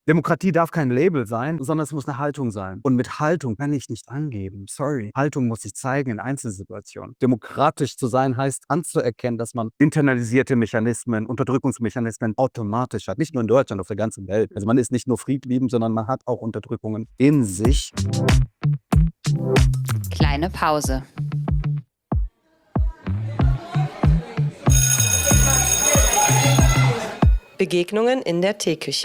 Demokratie darf kein Label sein, sondern es muss eine Haltung sein. Und mit Haltung kann ich nicht angeben. Sorry. Haltung muss ich zeigen in Einzelsituationen. Demokratisch zu sein heißt anzuerkennen, dass man internalisierte Mechanismen, Unterdrückungsmechanismen automatisch hat. Nicht nur in Deutschland, auf der ganzen Welt. Also man ist nicht nur friedliebend, sondern man hat auch Unterdrückungen in sich. Kleine Pause. Begegnungen in der Teeküche.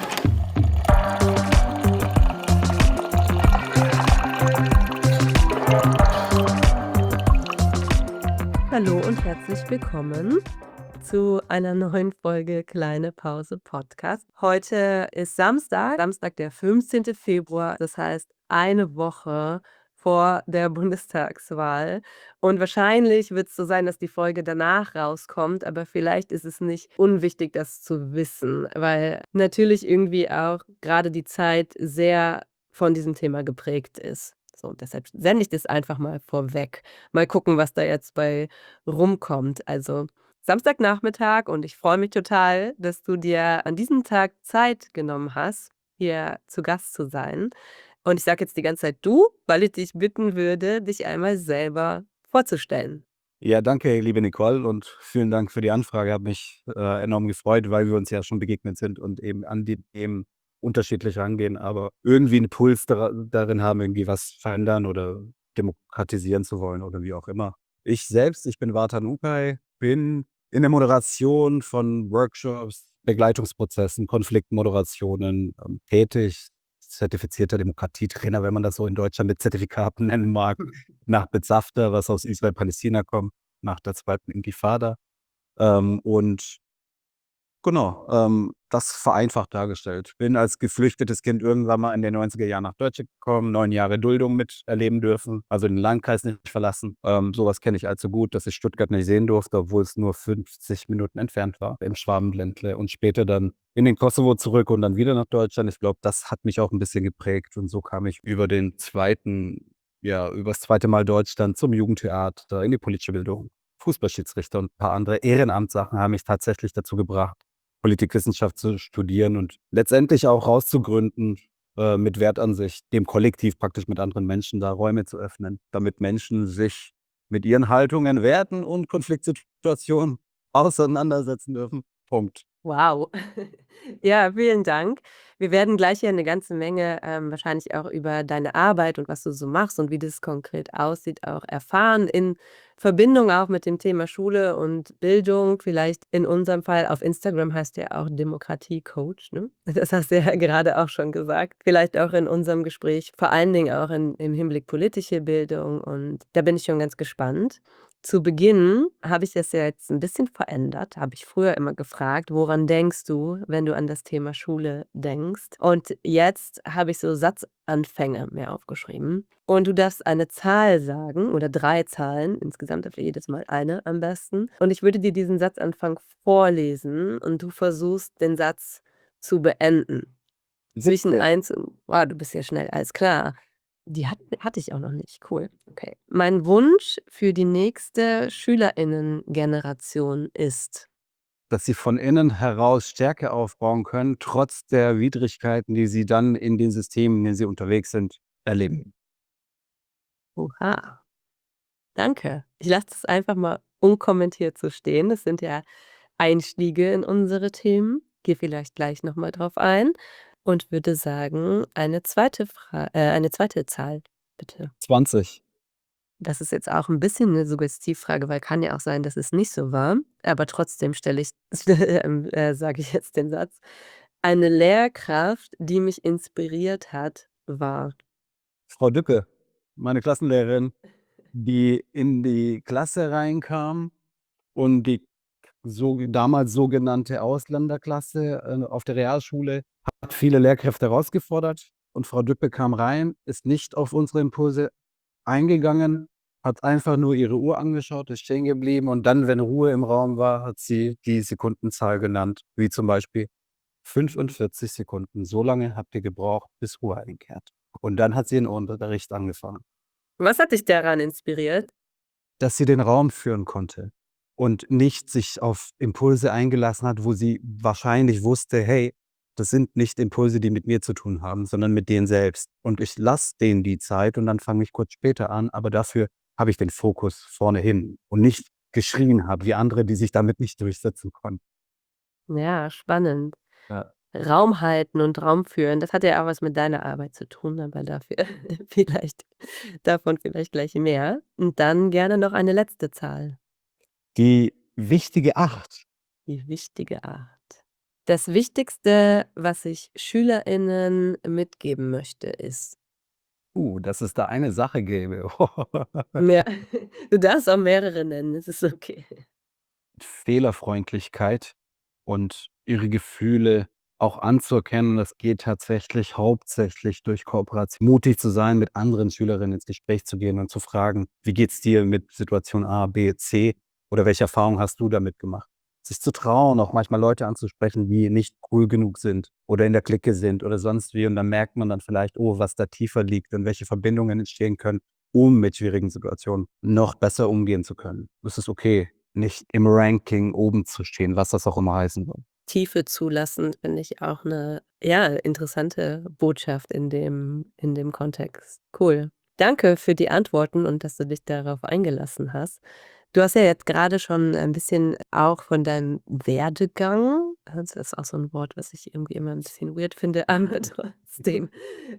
Hallo und herzlich willkommen zu einer neuen Folge Kleine Pause Podcast. Heute ist Samstag, der 15. Februar, das heißt eine Woche vor der Bundestagswahl. Und wahrscheinlich wird es so sein, dass die Folge danach rauskommt, aber vielleicht ist es nicht unwichtig, das zu wissen, weil natürlich irgendwie auch gerade die Zeit sehr von diesem Thema geprägt ist. So, deshalb sende ich das einfach mal vorweg. Mal gucken, was da jetzt bei rumkommt. Also Samstagnachmittag und ich freue mich total, dass du dir an diesem Tag Zeit genommen hast, hier zu Gast zu sein. Und ich sage jetzt die ganze Zeit du, weil ich dich bitten würde, dich einmal selber vorzustellen. Ja, danke, liebe Nicole, und vielen Dank für die Anfrage. Hat mich enorm gefreut, weil wir uns ja schon begegnet sind und eben an die Themen unterschiedlich rangehen, aber irgendwie einen Puls darin haben, irgendwie was verändern oder demokratisieren zu wollen oder wie auch immer. Ich bin Vartan Ukay, bin in der Moderation von Workshops, Begleitungsprozessen, Konfliktmoderationen tätig. Zertifizierter Demokratietrainer, wenn man das so in Deutschland mit Zertifikaten nennen mag, nach Bezafter, was aus Israel-Palästina kommt, nach der zweiten Intifada. Und genau, das vereinfacht dargestellt. Bin als geflüchtetes Kind irgendwann mal in den 90er Jahren nach Deutschland gekommen, 9 Jahre Duldung miterleben dürfen, also den Landkreis nicht verlassen. Sowas kenne ich allzu gut, dass ich Stuttgart nicht sehen durfte, obwohl es nur 50 Minuten entfernt war, im Schwabenländle. Und später dann in den Kosovo zurück und dann wieder nach Deutschland. Ich glaube, das hat mich auch ein bisschen geprägt. Und so kam ich über das zweite Mal Deutschland zum Jugendtheater, in die politische Bildung. Fußballschiedsrichter und ein paar andere Ehrenamtssachen haben mich tatsächlich dazu gebracht, Politikwissenschaft zu studieren und letztendlich auch rauszugründen, mit Wertansicht, dem Kollektiv praktisch mit anderen Menschen da Räume zu öffnen, damit Menschen sich mit ihren Haltungen, Werten und Konfliktsituationen auseinandersetzen dürfen. Punkt. Wow. Ja, vielen Dank. Wir werden gleich hier eine ganze Menge, wahrscheinlich auch über deine Arbeit und was du so machst und wie das konkret aussieht, auch erfahren, in Verbindung auch mit dem Thema Schule und Bildung. Vielleicht in unserem Fall auf Instagram heißt du ja auch Demokratiecoach, ne? Das hast du ja gerade auch schon gesagt. Vielleicht auch in unserem Gespräch, vor allen Dingen auch im Hinblick politische Bildung und da bin ich schon ganz gespannt. Zu Beginn habe ich das ja jetzt ein bisschen verändert, habe ich früher immer gefragt: „Woran denkst du, wenn du an das Thema Schule denkst?“ Und jetzt habe ich so Satzanfänge mir aufgeschrieben und du darfst eine Zahl sagen oder 3 Zahlen, insgesamt dafür jedes Mal eine am besten. Und ich würde dir diesen Satzanfang vorlesen und du versuchst, den Satz zu beenden. Zwischen 1 und du bist ja schnell, alles klar. Die hatte ich auch noch nicht. Cool, okay. Mein Wunsch für die nächste SchülerInnen-Generation ist Dass sie von innen heraus Stärke aufbauen können, trotz der Widrigkeiten, die sie dann in den Systemen, in denen sie unterwegs sind, erleben. oha, danke. Ich lasse das einfach mal unkommentiert so stehen. Das sind ja Einstiege in unsere Themen. Gehe vielleicht gleich noch mal drauf ein und würde sagen, eine zweite Zahl, bitte. 20. Das ist jetzt auch 'n bisschen 'ne Suggestivfrage, weil kann ja auch sein, dass es nicht so war, aber trotzdem sage ich jetzt den Satz. Eine Lehrkraft, die mich inspiriert hat, war Frau Dücke, meine Klassenlehrerin, die in die Klasse reinkam und die damals sogenannte Ausländerklasse, auf der Realschule, hat viele Lehrkräfte herausgefordert und Frau Düppe kam rein, ist nicht auf unsere Impulse eingegangen, hat einfach nur ihre Uhr angeschaut, ist stehen geblieben und dann, wenn Ruhe im Raum war, hat sie die Sekundenzahl genannt, wie zum Beispiel 45 Sekunden. So lange habt ihr gebraucht, bis Ruhe einkehrt. Und dann hat sie den Unterricht angefangen. was hat dich daran inspiriert? Dass sie den Raum führen konnte und nicht sich auf Impulse eingelassen hat, wo sie wahrscheinlich wusste: „Hey, Das sind nicht Impulse, die mit mir zu tun haben, sondern mit denen selbst. Und ich lasse denen die Zeit und dann fange ich kurz später an, aber dafür habe ich den Fokus vorne hin und nicht geschrien habe wie andere, die sich damit nicht durchsetzen konnten. Ja, spannend. Ja. Raum halten und Raum führen, das hat ja auch was mit deiner Arbeit zu tun, aber dafür vielleicht davon vielleicht gleich mehr. Und dann gerne noch eine letzte Zahl, Die wichtige 8. die wichtige 8. Das Wichtigste, was ich SchülerInnen mitgeben möchte, ist Dass es da eine Sache gäbe. mehr du darfst auch mehrere nennen, es ist okay. Fehlerfreundlichkeit und ihre Gefühle auch anzuerkennen. Das geht tatsächlich hauptsächlich durch Kooperation. Mutig zu sein, mit anderen Schülerinnen ins Gespräch zu gehen und zu fragen: „Wie geht's dir mit Situation A, B, C oder welche Erfahrungen hast du damit gemacht?“ Sich zu trauen, auch manchmal Leute anzusprechen, die nicht cool genug sind oder in der Clique sind oder sonst wie. Und dann merkt man dann vielleicht, oh, was da tiefer liegt und welche Verbindungen entstehen können, um mit schwierigen Situationen noch besser umgehen zu können. Es ist okay, nicht im Ranking oben zu stehen, was das auch immer heißen soll. Tiefe zulassen, finde ich auch 'ne, ja, interessante Botschaft in dem Kontext. Cool. Danke für die Antworten und dass du dich darauf eingelassen hast. Du hast ja jetzt grade schon ein bisschen auch von deinem Werdegang, das ist auch so 'n Wort, was ich irgendwie immer 'n bisschen weird finde, aber trotzdem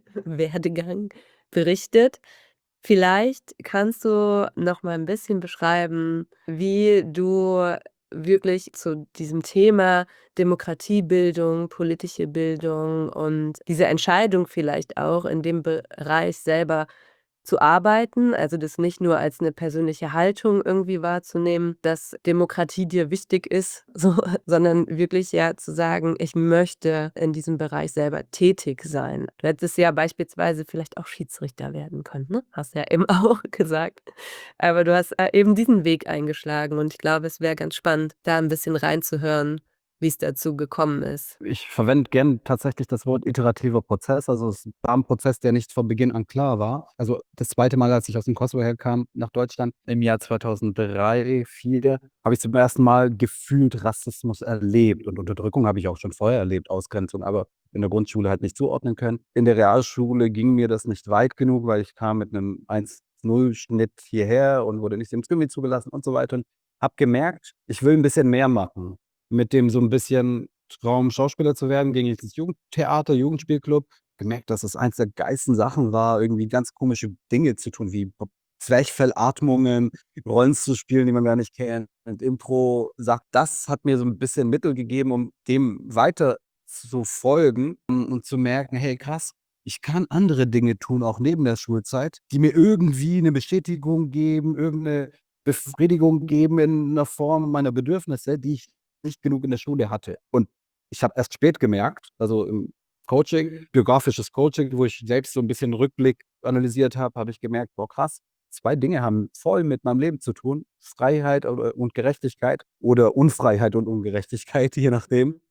Werdegang berichtet. Vielleicht kannst du noch mal 'n bisschen beschreiben, wie du wirklich zu diesem Thema Demokratiebildung, politische Bildung und diese Entscheidung vielleicht auch in dem Bereich selber zu arbeiten, also das nicht nur als 'ne persönliche Haltung irgendwie wahrzunehmen, dass Demokratie dir wichtig ist, so, sondern wirklich ja zu sagen: „Ich möchte in diesem Bereich selber tätig sein.“ Du hättest ja beispielsweise vielleicht auch Schiedsrichter werden können, ne? Hast ja eben auch gesagt. Aber du hast, eben diesen Weg eingeschlagen und ich glaube, es wäre ganz spannend, da 'n bisschen reinzuhören, wie's dazu gekommen ist. Ich verwende gern tatsächlich das Wort iterativer Prozess. Also, es war 'n Prozess, der nicht von Beginn an klar war. Also, das zweite Mal, als ich aus dem Kosovo herkam nach Deutschland im Jahr 2003, 4, habe ich zum ersten Mal gefühlt Rassismus erlebt und Unterdrückung habe ich auch schon vorher erlebt, Ausgrenzung, aber in der Grundschule halt nicht zuordnen können. In der Realschule ging mir das nicht weit genug, weil ich kam mit 'nem 1,0 Schnitt hierher und wurde nicht ins Gymi zugelassen und so weiter und habe gemerkt, ich will 'n bisschen mehr machen. Mit dem so 'n bisschen Traum, Schauspieler zu werden, ging ich ins Jugendtheater, Jugendspielclub, gemerkt, dass es eins der geilsten Sachen war, irgendwie ganz komische Dinge zu tun, wie Zwerchfellatmungen, Rollen zu spielen, die man gar nicht kennt, und Impro sagt, das hat mir so 'n bisschen Mittel gegeben, um dem weiter zu folgen, und zu merken: „Hey, krass, ich kann andere Dinge tun, auch neben der Schulzeit, die mir irgendwie 'ne Bestätigung geben, irgend 'ne Befriedigung geben in 'ner Form meiner Bedürfnisse, die ich nicht genug in der Schule hatte.“ Und ich habe erst spät gemerkt, also im Coaching, biografisches Coaching, wo ich selbst so 'n bisschen Rückblick analysiert habe, habe ich gemerkt: „Boah, krass, 2 Dinge haben voll mit meinem Leben zu tun, Freiheit oder und Gerechtigkeit oder Unfreiheit und Ungerechtigkeit, je nachdem.“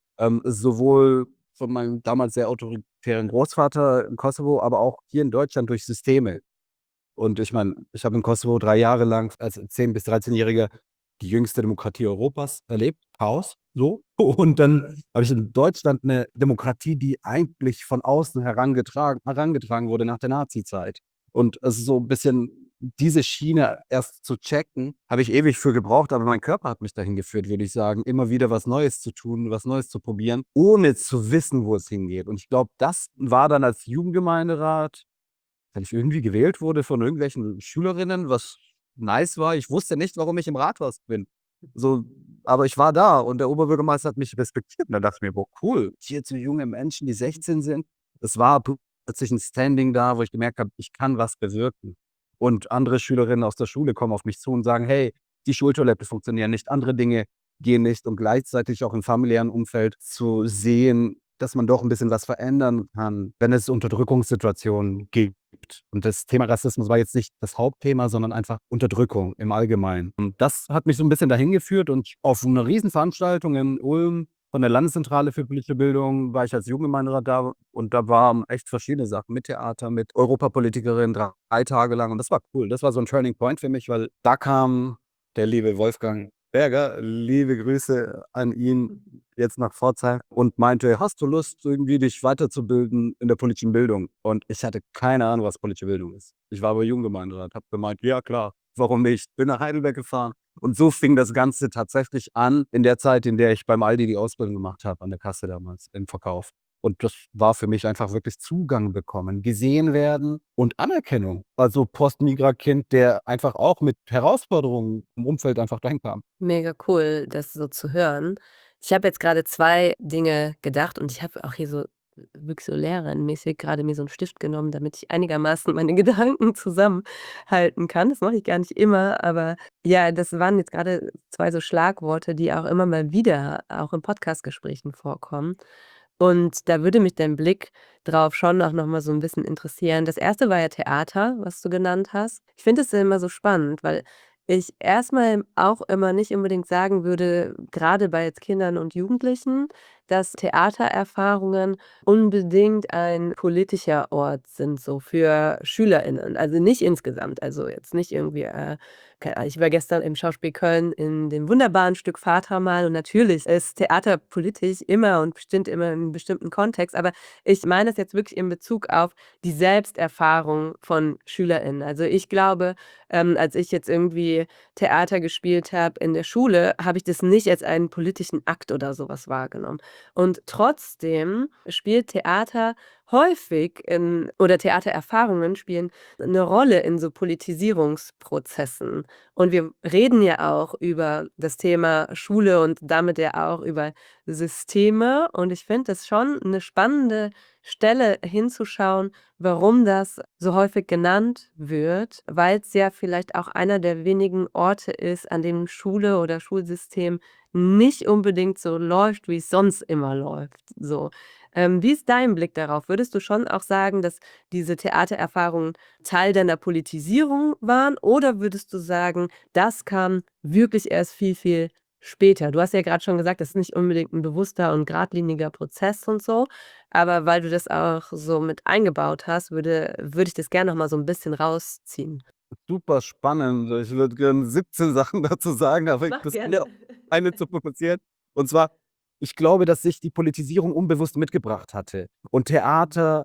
Sowohl von meinem damals sehr autoritären Großvater im Kosovo, aber auch hier in Deutschland durch Systeme. Und ich meine, ich habe im Kosovo 3 Jahre lang als 10 bis 13-Jähriger die jüngste Demokratie Europas erlebt, Chaos, so. Und dann habe ich in Deutschland 'ne Demokratie, die eigentlich von außen herangetragen wurde nach der Nazizeit. Und es ist so 'n bisschen diese Schiene erst zu checken, habe ich ewig für gebraucht, aber mein Körper hat mich dahin geführt, würde ich sagen, immer wieder was Neues zu tun, was Neues zu probieren, ohne zu wissen, wo es hingeht. Und ich glaube, das war dann als Jugendgemeinderat, wenn ich irgendwie gewählt wurde von irgendwelchen Schülerinnen, was nice war. Ich wusste nicht, warum ich im Rathaus bin. So, aber ich war da und der Oberbürgermeister hat mich respektiert. Und dann dachte ich mir: „Boah, cool, hier so junge Menschen, die 16 sind.“ Es war plötzlich 'n Standing da, wo ich gemerkt habe, ich kann was bewirken. Und andere Schülerinnen aus der Schule kommen auf mich zu und sagen: „Hey, die Schultoilette funktionieren nicht, andere Dinge gehen nicht.“ Und gleichzeitig auch im familiären Umfeld zu sehen, dass man doch 'n bisschen was verändern kann, wenn es Unterdrückungssituationen gibt. Und das Thema Rassismus war jetzt nicht das Hauptthema, sondern einfach Unterdrückung im Allgemeinen. Und das hat mich so 'n bisschen dahin geführt und auf 'ner Riesenveranstaltung in Ulm von der Landeszentrale für politische Bildung war ich als Jugendgemeinderat da und da waren echt verschiedene Sachen mit Theater, mit Europapolitikerin 3 Tage lang und das war cool. Das war so 'n Turning Point für mich, weil da kam der liebe Wolfgang Berger, liebe Grüße an ihn, jetzt nach Pforzheim und meinte: „Hast du Lust, irgendwie dich weiterzubilden in der politischen Bildung?“ Und ich hatte keine Ahnung, was politische Bildung ist. Ich war aber Jugendgemeinderat, habe gemeint: „Ja klar, warum nicht?“ Bin nach Heidelberg gefahren und so fing das Ganze tatsächlich an in der Zeit, in der ich beim Aldi die Ausbildung gemacht habe, an der Kasse damals im Verkauf. Und das war für mich einfach wirklich Zugang bekommen, gesehen werden und Anerkennung. Also Post-Migra-Kind, der einfach auch mit Herausforderungen im Umfeld einfach dahin kam. Mega cool, das so zu hören. Ich habe jetzt gerade 2 Dinge gedacht und ich habe auch hier so wirklich so lehrerinmäßig gerade mir so 'n Stift genommen, damit ich einigermaßen meine Gedanken zusammenhalten kann. Das mache ich gar nicht immer, aber ja, das waren jetzt grade 2 so Schlagworte, die auch immer mal wieder auch in Podcastgesprächen vorkommen. Und da würde mich dein Blick drauf schon auch noch mal so 'n bisschen interessieren. Das erste war ja Theater, was du genannt hast. Ich finde es ja immer so spannend, weil ich erst mal auch immer nicht unbedingt sagen würde, grade bei jetzt Kindern und Jugendlichen, dass Theatererfahrungen unbedingt ein politischer Ort sind, so für SchülerInnen. Also, nicht insgesamt. Also, jetzt nicht irgendwie, keine Ahnung, ich war gestern im Schauspiel Köln in dem wunderbaren Stück „Vater“ mal und natürlich ist Theater politisch immer und bestimmt immer in 'nem bestimmten Kontext, aber ich meine es jetzt wirklich in Bezug auf die Selbsterfahrung von SchülerInnen. Also, ich glaube, als ich jetzt irgendwie Theater gespielt habe in der Schule, habe ich das nicht als einen politischen Akt oder so was wahrgenommen. Und trotzdem spielt Theater häufig in oder Theatererfahrungen spielen 'ne Rolle in so Politisierungsprozessen. Und wir reden ja auch über das Thema Schule und damit ja auch über Systeme. Und ich finde das schon 'ne spannende Stelle hinzuschauen, warum das so häufig genannt wird, weil's ja vielleicht auch einer der wenigen Orte ist, an dem Schule oder Schulsystem nicht unbedingt so läuft, wie's sonst immer läuft, so. Wie ist dein Blick darauf? Würdest du schon auch sagen, dass diese Theatererfahrungen Teil deiner Politisierung waren oder würdest du sagen, das kam wirklich erst viel, viel später? Du hast ja grad schon gesagt, das ist nicht unbedingt 'n bewusster und geradliniger Prozess und so, aber weil du das auch so mit eingebaut hast, würde ich das gern noch mal so 'n bisschen rausziehen. Super spannend. Ich würde gern 17 Sachen dazu sagen, aber ich Mach versuche mir gerne. auf eine zu fokussieren. Und zwar, ich glaube, dass sich die Politisierung unbewusst mitgebracht hatte und Theater,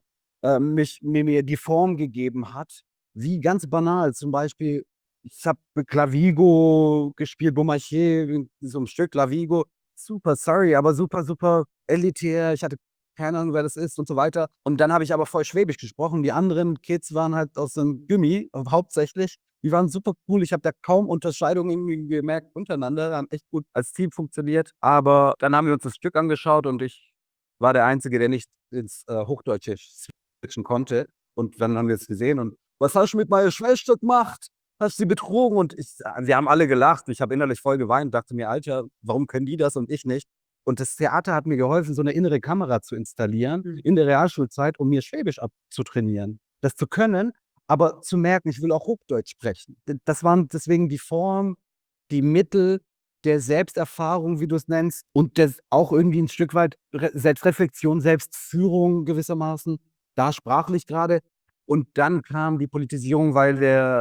mir die Form gegeben hat, wie ganz banal zum Beispiel, ich habe Clavigo gespielt, Beaumarchais, in so 'nem Stück Clavigo. Super sorry, aber super, super elitär. Ich hatte keine Ahnung, wer das ist und so weiter. Und dann habe ich aber voll Schwäbisch gesprochen. Die anderen Kids waren halt aus dem Gymi, hauptsächlich. Die waren super cool. Ich habe da kaum Unterscheidungen irgendwie gemerkt untereinander, haben echt gut als Team funktioniert. Aber dann haben wir uns das Stück angeschaut und ich war der Einzige, der nicht ins, Hochdeutsche switchen konnte. Und dann haben wir es gesehen und: „Was hast du mit meiner Schwester gemacht? Hast sie betrogen?“ Und sie haben alle gelacht. Ich habe innerlich voll geweint, dachte mir: „Alter, warum können die das und ich nicht?“ Und das Theater hat mir geholfen, so 'ne innere Kamera zu installieren Mhm. in der Realschulzeit, um mir Schwäbisch abzutrainieren. Das zu können, aber zu merken, ich will auch Hochdeutsch sprechen. Das waren deswegen die Form, die Mittel der Selbsterfahrung, wie du's nennst, und das auch irgendwie 'n Stück weit Selbstreflexion, Selbstführung gewissermaßen, da sprachlich grade. Und dann kam die Politisierung, weil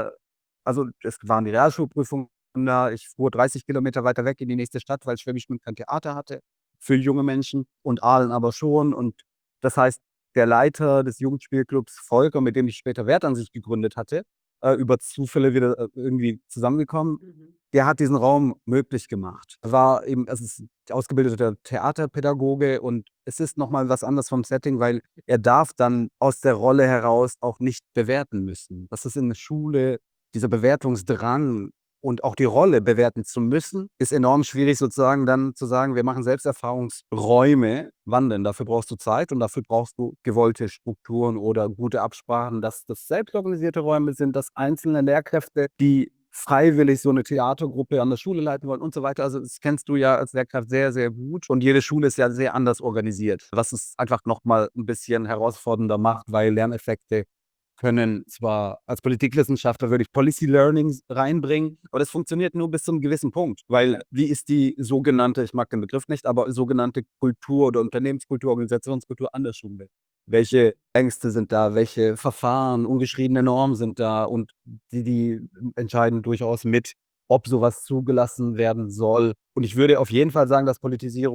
es waren die Realschulprüfungen da. Ich fuhr 30 Kilometer weiter weg in die nächste Stadt, weil Schwäbisch Gmünd kein Theater hatte für junge Menschen und Aalen aber schon. Und das heißt, der Leiter des Jugendspielclubs Volker, mit dem ich später Wert an sich gegründet hatte, über Zufälle wieder, irgendwie zusammengekommen, Mhm. der hat diesen Raum möglich gemacht. War eben es ist ausgebildeter Theaterpädagoge und es ist noch mal was anderes vom Setting, weil er darf dann aus der Rolle heraus auch nicht bewerten müssen. Das ist in der Schule dieser Bewertungsdrang und auch die Rolle bewerten zu müssen, ist enorm schwierig sozusagen dann zu sagen: „Wir machen Selbsterfahrungsräume.“ Wann denn? Dafür brauchst du Zeit und dafür brauchst du gewollte Strukturen oder gute Absprachen, dass das selbstorganisierte Räume sind, dass einzelne Lehrkräfte, die freiwillig so 'ne Theatergruppe an der Schule leiten wollen und so weiter. Also, das kennst du ja als Lehrkraft sehr, sehr gut und jede Schule ist ja sehr anders organisiert, was es einfach noch mal 'n bisschen herausfordernder macht, weil Lerneffekte können zwar als Politikwissenschaftler würde ich Policy Learnings reinbringen, aber das funktioniert nur bis zu 'nem gewissen Punkt, weil wie ist die sogenannte, ich mag den Begriff nicht, aber sogenannte Kultur oder Unternehmenskultur, Organisationskultur an der Schule? Welche Ängste sind da? Welche Verfahren, ungeschriebene Normen sind da? Und die entscheiden durchaus mit, ob so was zugelassen werden soll. Und ich würde auf jeden Fall sagen, dass Politisierung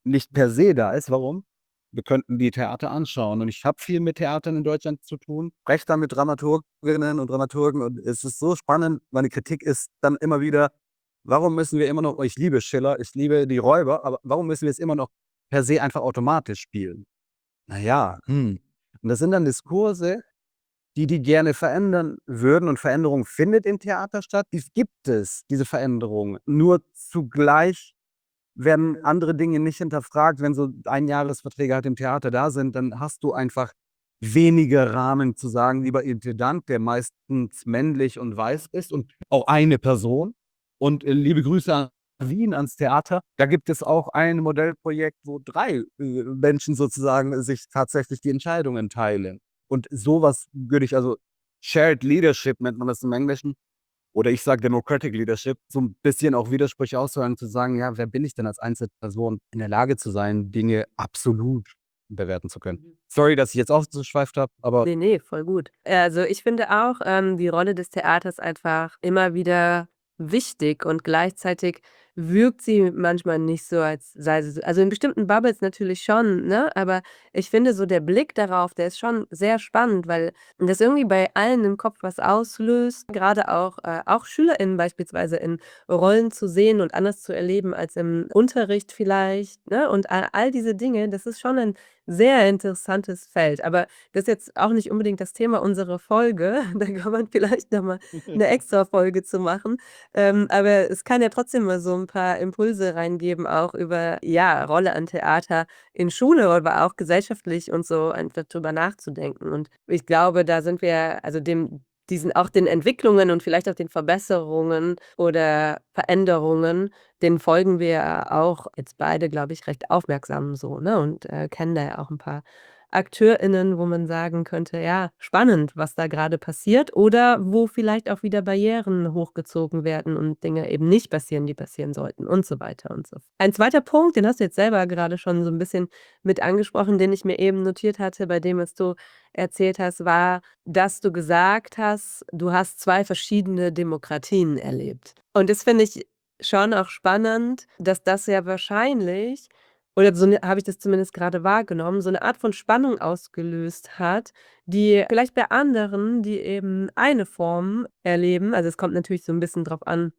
nicht per se da ist. Warum? Wir könnten die Theater anschauen und ich habe viel mit Theatern in Deutschland zu tun, spreche da mit Dramaturginnen und Dramaturgen und es ist so spannend. Meine Kritik ist dann immer wieder: „Warum müssen wir immer noch“, ich liebe Schiller, ich liebe die Räuber, aber warum müssen wir es immer noch per se einfach automatisch spielen? Na ja, und das sind dann Diskurse, die gerne verändern würden und Veränderung findet im Theater statt. Dies gibt es, diese Veränderung. Nur zugleich werden andere Dinge nicht hinterfragt. Wenn so Einjahresverträge halt im Theater da sind, dann hast du einfach weniger Rahmen zu sagen, lieber Intendant, der meistens männlich und weiß ist und auch eine Person. Und liebe Grüße an Wien, ans Theater. Da gibt es auch ein Modellprojekt, wo 3 Menschen sozusagen sich tatsächlich die Entscheidungen teilen. Und sowas würde ich also Shared Leadership nennt man das im Englischen. Oder ich sage Democratic Leadership, so 'n bisschen auch Widersprüche auszuräumen, zu sagen: „Ja, wer bin ich denn als Einzelperson in der Lage zu sein, Dinge absolut bewerten zu können?“ Mhm. Sorry, dass ich jetzt ausgeschweift habe, aber Ne, ne, voll gut. Also, ich finde auch, die Rolle des Theaters einfach immer wieder wichtig und gleichzeitig wirkt sie manchmal nicht so, als sei sie so, also, in bestimmten Bubbles natürlich schon, ne? Aber ich finde so der Blick darauf, der ist schon sehr spannend, weil das irgendwie bei allen im Kopf was auslöst, grade auch SchülerInnen beispielsweise in Rollen zu sehen und anders zu erleben als im Unterricht vielleicht, ne? Und all diese Dinge, das ist schon ein sehr interessantes Feld. Aber das ist jetzt auch nicht unbedingt das Thema unserer Folge. Da kann man vielleicht noch mal 'ne Extrafolge zu machen. Aber es kann ja trotzdem mal so 'n paar Impulse reingeben, auch über, ja, Rolle an Theater in Schule, aber auch gesellschaftlich und so einfach drüber nachzudenken. Und ich glaube, da sind wir also diesen auch den Entwicklungen und vielleicht auch den Verbesserungen oder Veränderungen, den folgen wir ja auch jetzt beide, glaube ich, recht aufmerksam so, ne, und, kennen da ja auch 'n paar AkteurInnen, wo man sagen könnte: „Ja, spannend, was da grade passiert“, oder wo vielleicht auch wieder Barrieren hochgezogen werden und Dinge eben nicht passieren, die passieren sollten und so weiter und so f Ein zweiter Punkt, den hast du jetzt selber grade schon so 'n bisschen mit angesprochen, den ich mir eben notiert hatte bei dem, was du erzählt hast, war, dass du gesagt hast, du hast 2 verschiedene Demokratien erlebt. Und das finde ich schon auch spannend, dass das ja wahrscheinlich oder so 'ne habe ich das zumindest grade wahrgenommen, so 'ne Art von Spannung ausgelöst hat, die vielleicht bei anderen, die eben eine Form erleben, also, es kommt natürlich so 'n bisschen drauf an,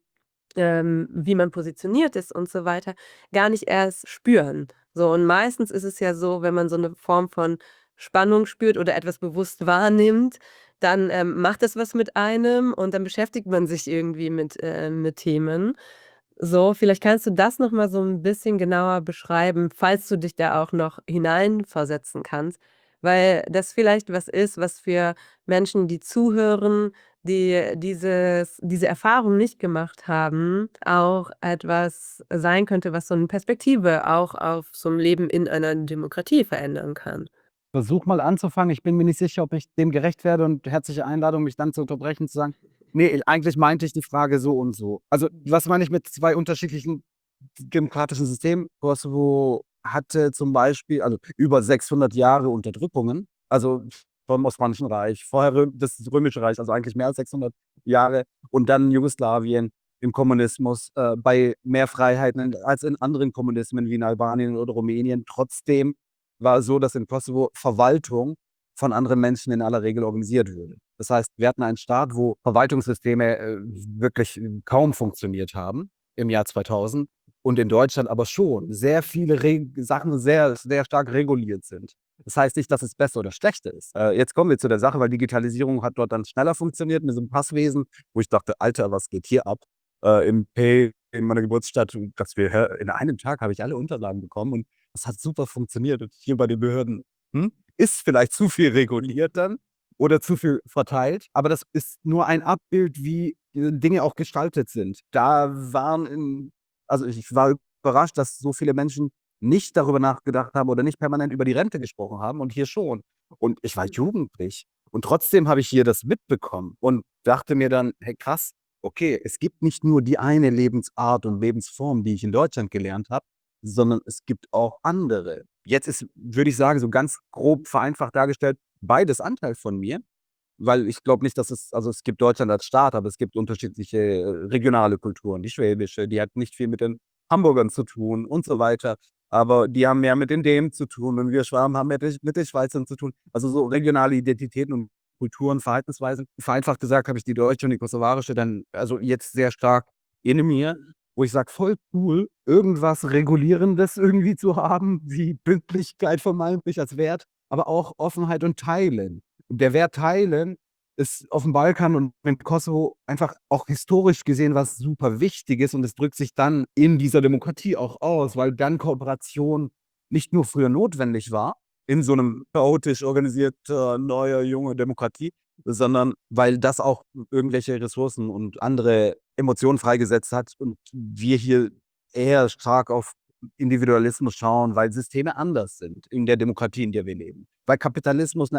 wie man positioniert ist und so weiter, gar nicht erst spüren. So, und meistens ist es ja so, wenn man so 'ne Form von Spannung spürt oder etwas bewusst wahrnimmt, dann, macht das was mit einem und dann beschäftigt man sich irgendwie mit Themen. So, vielleicht kannst du das noch mal so 'n bisschen genauer beschreiben, falls du dich da auch noch hineinversetzen kannst, weil das vielleicht was ist, was für Menschen, die zuhören, die diese Erfahrung nicht gemacht haben, auch etwas sein könnte, was so 'ne Perspektive auch auf so 'n Leben in einer Demokratie verändern kann. versuche mal anzufangen. Ich bin mir nicht sicher, ob ich dem gerecht werde und herzliche Einladung, mich dann zu unterbrechen, zu sagen: „Ne, eigentlich meinte ich die Frage so und so.“ Also, was meine ich mit 2 unterschiedlichen demokratischen Systemen? Kosovo hatte zum Beispiel also, über 600 Jahre Unterdrückungen, also, vom Osmanischen Reich, vorher das Römische Reich, also, eigentlich mehr als 600 Jahre und dann Jugoslawien im Kommunismus, bei mehr Freiheiten als in anderen Kommunismen wie in Albanien oder Rumänien. Trotzdem war es so, dass in Kosovo Verwaltung von anderen Menschen in aller Regel organisiert wurde. Das heißt, wir hatten einen Staat, wo Verwaltungssysteme, wirklich kaum funktioniert haben im Jahr 2000 und in Deutschland aber schon sehr viele Sachen sehr stark reguliert sind. Das heißt nicht, dass es besser oder schlechter ist. Jetzt kommen wir zu der Sache, weil Digitalisierung hat dort dann schneller funktioniert mit so 'nem Passwesen, wo ich dachte: „Alter, was geht hier ab?“ Im Pay in meiner Geburtsstadt, dass wir in einem Tag habe ich alle Unterlagen bekommen und das hat super funktioniert und hier bei den Behörden, ist vielleicht zu viel reguliert dann oder zu viel verteilt, aber das ist nur ein Abbild, wie, Dinge auch gestaltet sind. Da waren also, ich war überrascht, dass so viele Menschen nicht darüber nachgedacht haben oder nicht permanent über die Rente gesprochen haben und hier schon. Und ich war jugendlich und trotzdem habe ich hier das mitbekommen und dachte mir dann: „Hey, krass, okay, es gibt nicht nur die eine Lebensart und Lebensform, die ich in Deutschland gelernt habe, sondern es gibt auch andere.“ Jetzt ist, würde ich sagen, so ganz grob vereinfacht dargestellt, beides Anteil von mir, weil ich glaube nicht, dass es gibt Deutschland als Staat, aber es gibt unterschiedliche, regionale Kulturen. Die schwäbische, die hat nicht viel mit den Hamburgern zu tun und so weiter. aber die haben mehr mit den Dämen zu tun und wir Schwaben haben mehr mit den Schweizern zu tun. Also so regionale Identitäten und Kulturen, Verhaltensweisen. Vereinfacht gesagt habe ich die deutsche und die kosovarische dann also jetzt sehr stark in mir, wo ich sage, voll cool, irgendwas Regulierendes irgendwie zu haben, wie Pünktlichkeit vermeintlich als Wert, aber auch Offenheit und Teilen. Und der Wert Teilen ist auf dem Balkan und im Kosovo einfach auch historisch gesehen was super Wichtiges und es drückt sich dann in dieser Demokratie auch aus, weil dann Kooperation nicht nur früher notwendig war, in so einem chaotisch organisierter, neuer, junge Demokratie, sondern weil das auch irgendwelche Ressourcen und andere Emotionen freigesetzt hat und wir hier eher stark auf Individualismus schauen, weil Systeme anders sind in der Demokratie, in der wir leben. Weil Kapitalismus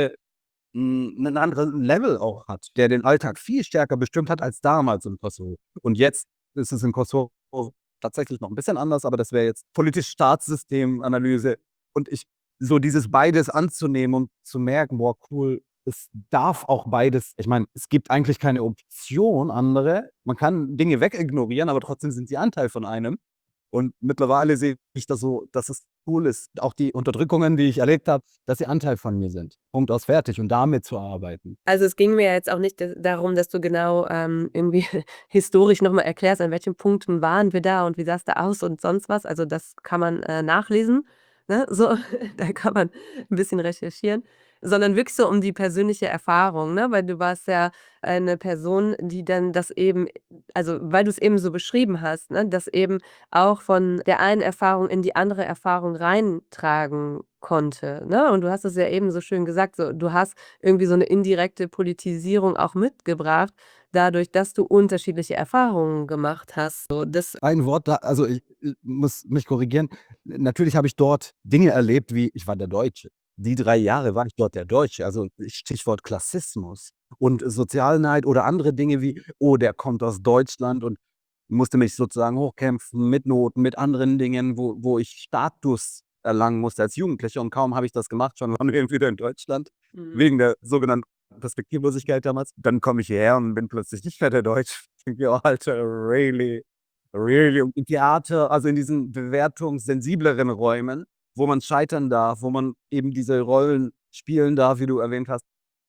'nen anderen Level auch hat, der den Alltag viel stärker bestimmt hat als damals im Kosovo. Und jetzt ist es im Kosovo tatsächlich noch 'n bisschen anders, aber das wäre jetzt politisch-Staatssysteem-Analyse. Und ich so dieses beides anzunehmen und zu merken: „Boah, cool, es darf auch beides“, ich meine, es gibt eigentlich keine Option andere. Man kann Dinge wegignorieren, aber trotzdem sind sie Anteil von einem. Und mittlerweile sehe ich das so, dass es cool ist, auch die Unterdrückungen, die ich erlebt habe, dass sie Anteil von mir sind. Punkt aus fertig und damit zu arbeiten. Also, es ging mir jetzt auch nicht darum, dass du genau, irgendwie historisch noch mal erklärst, an welchen Punkten waren wir da und wie sah's da aus und sonst was. Also, das kann man, nachlesen, ne, so. Da kann man 'n bisschen recherchieren, sondern wirklich so um die persönliche Erfahrung, ne? Weil du warst ja eine Person, die dann das eben also, weil du's eben so beschrieben hast, ne, das eben auch von der einen Erfahrung in die andere Erfahrung reintragen konnte, ne? Und du hast es ja eben so schön gesagt, so, du hast irgendwie so 'ne indirekte Politisierung auch mitgebracht, dadurch, dass du unterschiedliche Erfahrungen gemacht hast. So, das Ein Wort da also, ich muss mich korrigieren. Natürlich habe ich dort Dinge erlebt wie ich war der Deutsche. Die 3 Jahre war ich dort der Deutsche, also, Stichwort Klassismus und Sozialneid oder andere Dinge wie: „Oh, der kommt aus Deutschland“ und musste mich sozusagen hochkämpfen mit Noten, mit anderen Dingen, wo ich Status erlangen musste als Jugendlicher und kaum habe ich das gemacht, schon waren wir wieder in Deutschland Mhm. wegen der sogenannten Perspektivlosigkeit damals. Dann komme ich hierher und bin plötzlich nicht mehr der Deutsche. Denke mir: „Oh, Alter, really? Really?“ Und im Theater, also in diesen bewertungssensibleren Räumen, wo man scheitern darf, wo man eben diese Rollen spielen darf, wie du erwähnt hast,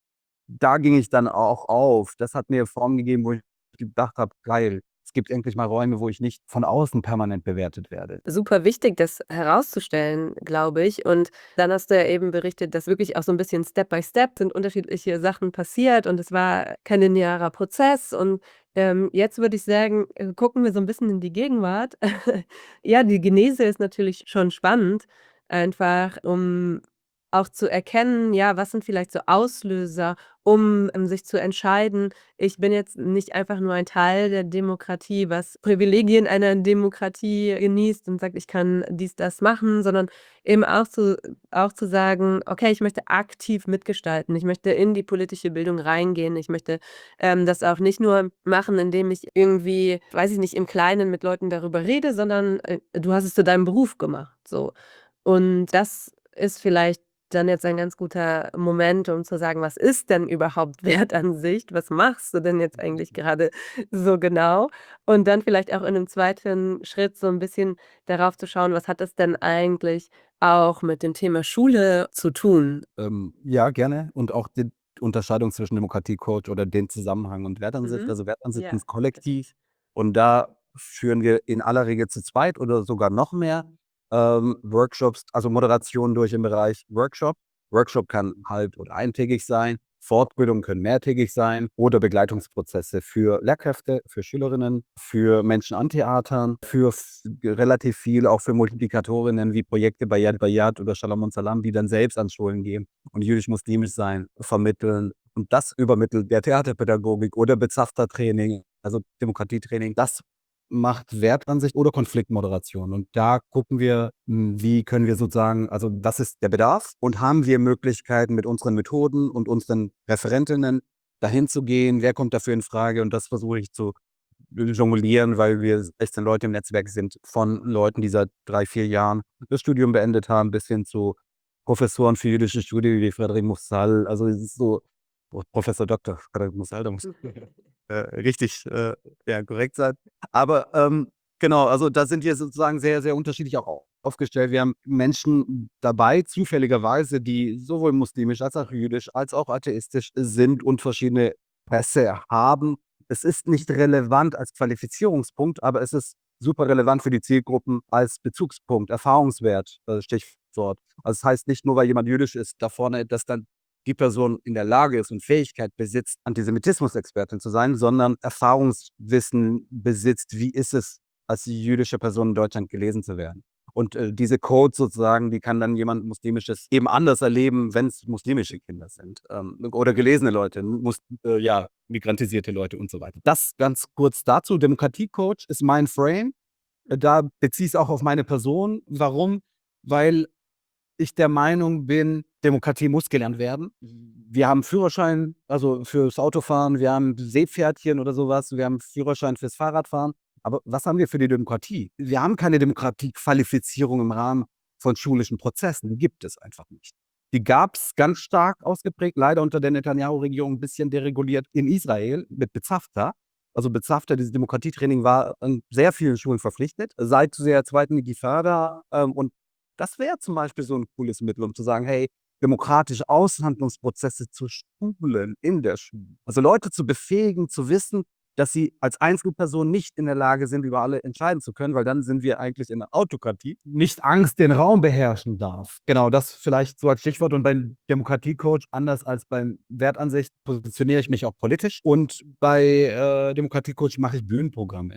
da ging ich dann auch auf. Das hat mir Form gegeben, wo ich gedacht habe: „Geil, es gibt endlich mal Räume, wo ich nicht von außen permanent bewertet werde.“ Super wichtig, das herauszustellen, glaube ich. Und dann hast du ja eben berichtet, dass wirklich auch so 'n bisschen Step by Step sind unterschiedliche Sachen passiert und es war kein linearer Prozess. Und, jetzt würde ich sagen, gucken wir so 'n bisschen in die Gegenwart. Ja, die Genese ist natürlich schon spannend, einfach um auch zu erkennen, ja, was sind vielleicht so Auslöser, um, sich zu entscheiden: „Ich bin jetzt nicht einfach nur ein Teil der Demokratie, was Privilegien einer Demokratie genießt und sagt, ich kann dies, das machen“, sondern eben auch zu sagen: „Okay, ich möchte aktiv mitgestalten. Ich möchte in die politische Bildung reingehen. Ich möchte, das auch nicht nur machen, indem ich irgendwie, weiß ich nicht, im Kleinen mit Leuten darüber rede, sondern, du hast es zu deinem Beruf gemacht“, so. Und das ist vielleicht dann jetzt ein ganz guter Moment, um zu sagen: „Was ist denn überhaupt Wertansicht? Was machst du denn jetzt eigentlich grade so genau?“ Und dann vielleicht auch in 'nem zweiten Schritt so 'n bisschen darauf zu schauen, was hat das denn eigentlich auch mit dem Thema Schule zu tun? Ja, gerne und auch die Unterscheidung zwischen Demokratie-Coach oder den Zusammenhang und Wertansicht. Mhm. Also, Wertansicht Ja, ist kollektiv und da führen wir in aller Regel zu zweit oder sogar noch mehr, Workshops, also Moderation durch im Bereich Workshop. Workshop kann halb oder eintägig sein. Fortbildungen können mehrtägig sein oder Begleitungsprozesse für Lehrkräfte, für Schülerinnen, für Menschen an Theatern, für relativ viel auch für Multiplikatorinnen wie Projekte bei Yad Bayat oder Shalom und Salam, die dann selbst an Schulen gehen und jüdisch-muslimisch sein vermitteln. Und das übermittelt der Theaterpädagogik oder Bezafter-Training, also Demokratietraining. Das macht Wertansicht oder Konfliktmoderation. Und da gucken wir, wie können wir sozusagen, also das ist der Bedarf und haben wir Möglichkeiten mit unseren Methoden und unseren Referentinnen dahin zu gehen, wer kommt dafür in Frage und das versuche ich zu jonglieren, weil wir 16 Leute im Netzwerk sind, von Leuten, die seit 3, 4 Jahren das Studium beendet haben, bis hin zu Professoren für jüdische Studien wie Frederic Mussal. Also, es ist so Professor Doktor Frederic Mussal, da muss richtig, ja, korrekt sein. Aber, Genau, also da sind wir sozusagen sehr, sehr unterschiedlich auch aufgestellt. Wir haben Menschen dabei, zufälligerweise, die sowohl muslimisch als auch jüdisch als auch atheistisch sind und verschiedene Pässe haben. Es ist nicht relevant als Qualifizierungspunkt, aber es ist super relevant für die Zielgruppen als Bezugspunkt, Erfahrungswert, Stichwort. Also das heißt nicht nur, weil jemand jüdisch ist, da vorne, dass dann die Person in der Lage ist und Fähigkeit besitzt, Antisemitismus-Expertin zu sein, sondern Erfahrungswissen besitzt, wie ist es, als jüdische Person in Deutschland gelesen zu werden. Und diese Codes sozusagen, die kann dann jemand Muslimisches eben anders erleben, wenn es muslimische Kinder sind oder gelesene Leute, ja, migrantisierte Leute und so weiter. Das ganz kurz dazu. Demokratiecoach ist mein Frame. Da beziehe ich es auch auf meine Person. Warum? Weil ich der Meinung bin, Demokratie muss gelernt werden. Wir haben Führerschein, also fürs Autofahren, wir haben Seepferdchen oder sowas, wir haben Führerschein fürs Fahrradfahren. Aber was haben wir für die Demokratie? Wir haben keine Demokratiequalifizierung im Rahmen von schulischen Prozessen. Die gibt es einfach nicht. Die gab es ganz stark ausgeprägt, leider unter der Netanyahu-Regierung ein bisschen dereguliert in Israel mit Bezafta. Also Bezafta, dieses Demokratietraining war an sehr vielen Schulen verpflichtet, seit der zweiten Intifada. Und das wäre zum Beispiel so ein cooles Mittel, um zu sagen: „Hey, demokratische Aushandlungsprozesse zu schulen in der Schule.“ Also, Leute zu befähigen, zu wissen, dass sie als Einzelperson nicht in der Lage sind, über alle entscheiden zu können, weil dann sind wir eigentlich in 'ner Autokratie. Nicht Angst den Raum beherrschen darf. Genau, das vielleicht so als Stichwort. Und beim Demokratiecoach, anders als beim Wertansicht, positioniere ich mich auch politisch. Und bei Demokratiecoach mache ich Bühnenprogramme,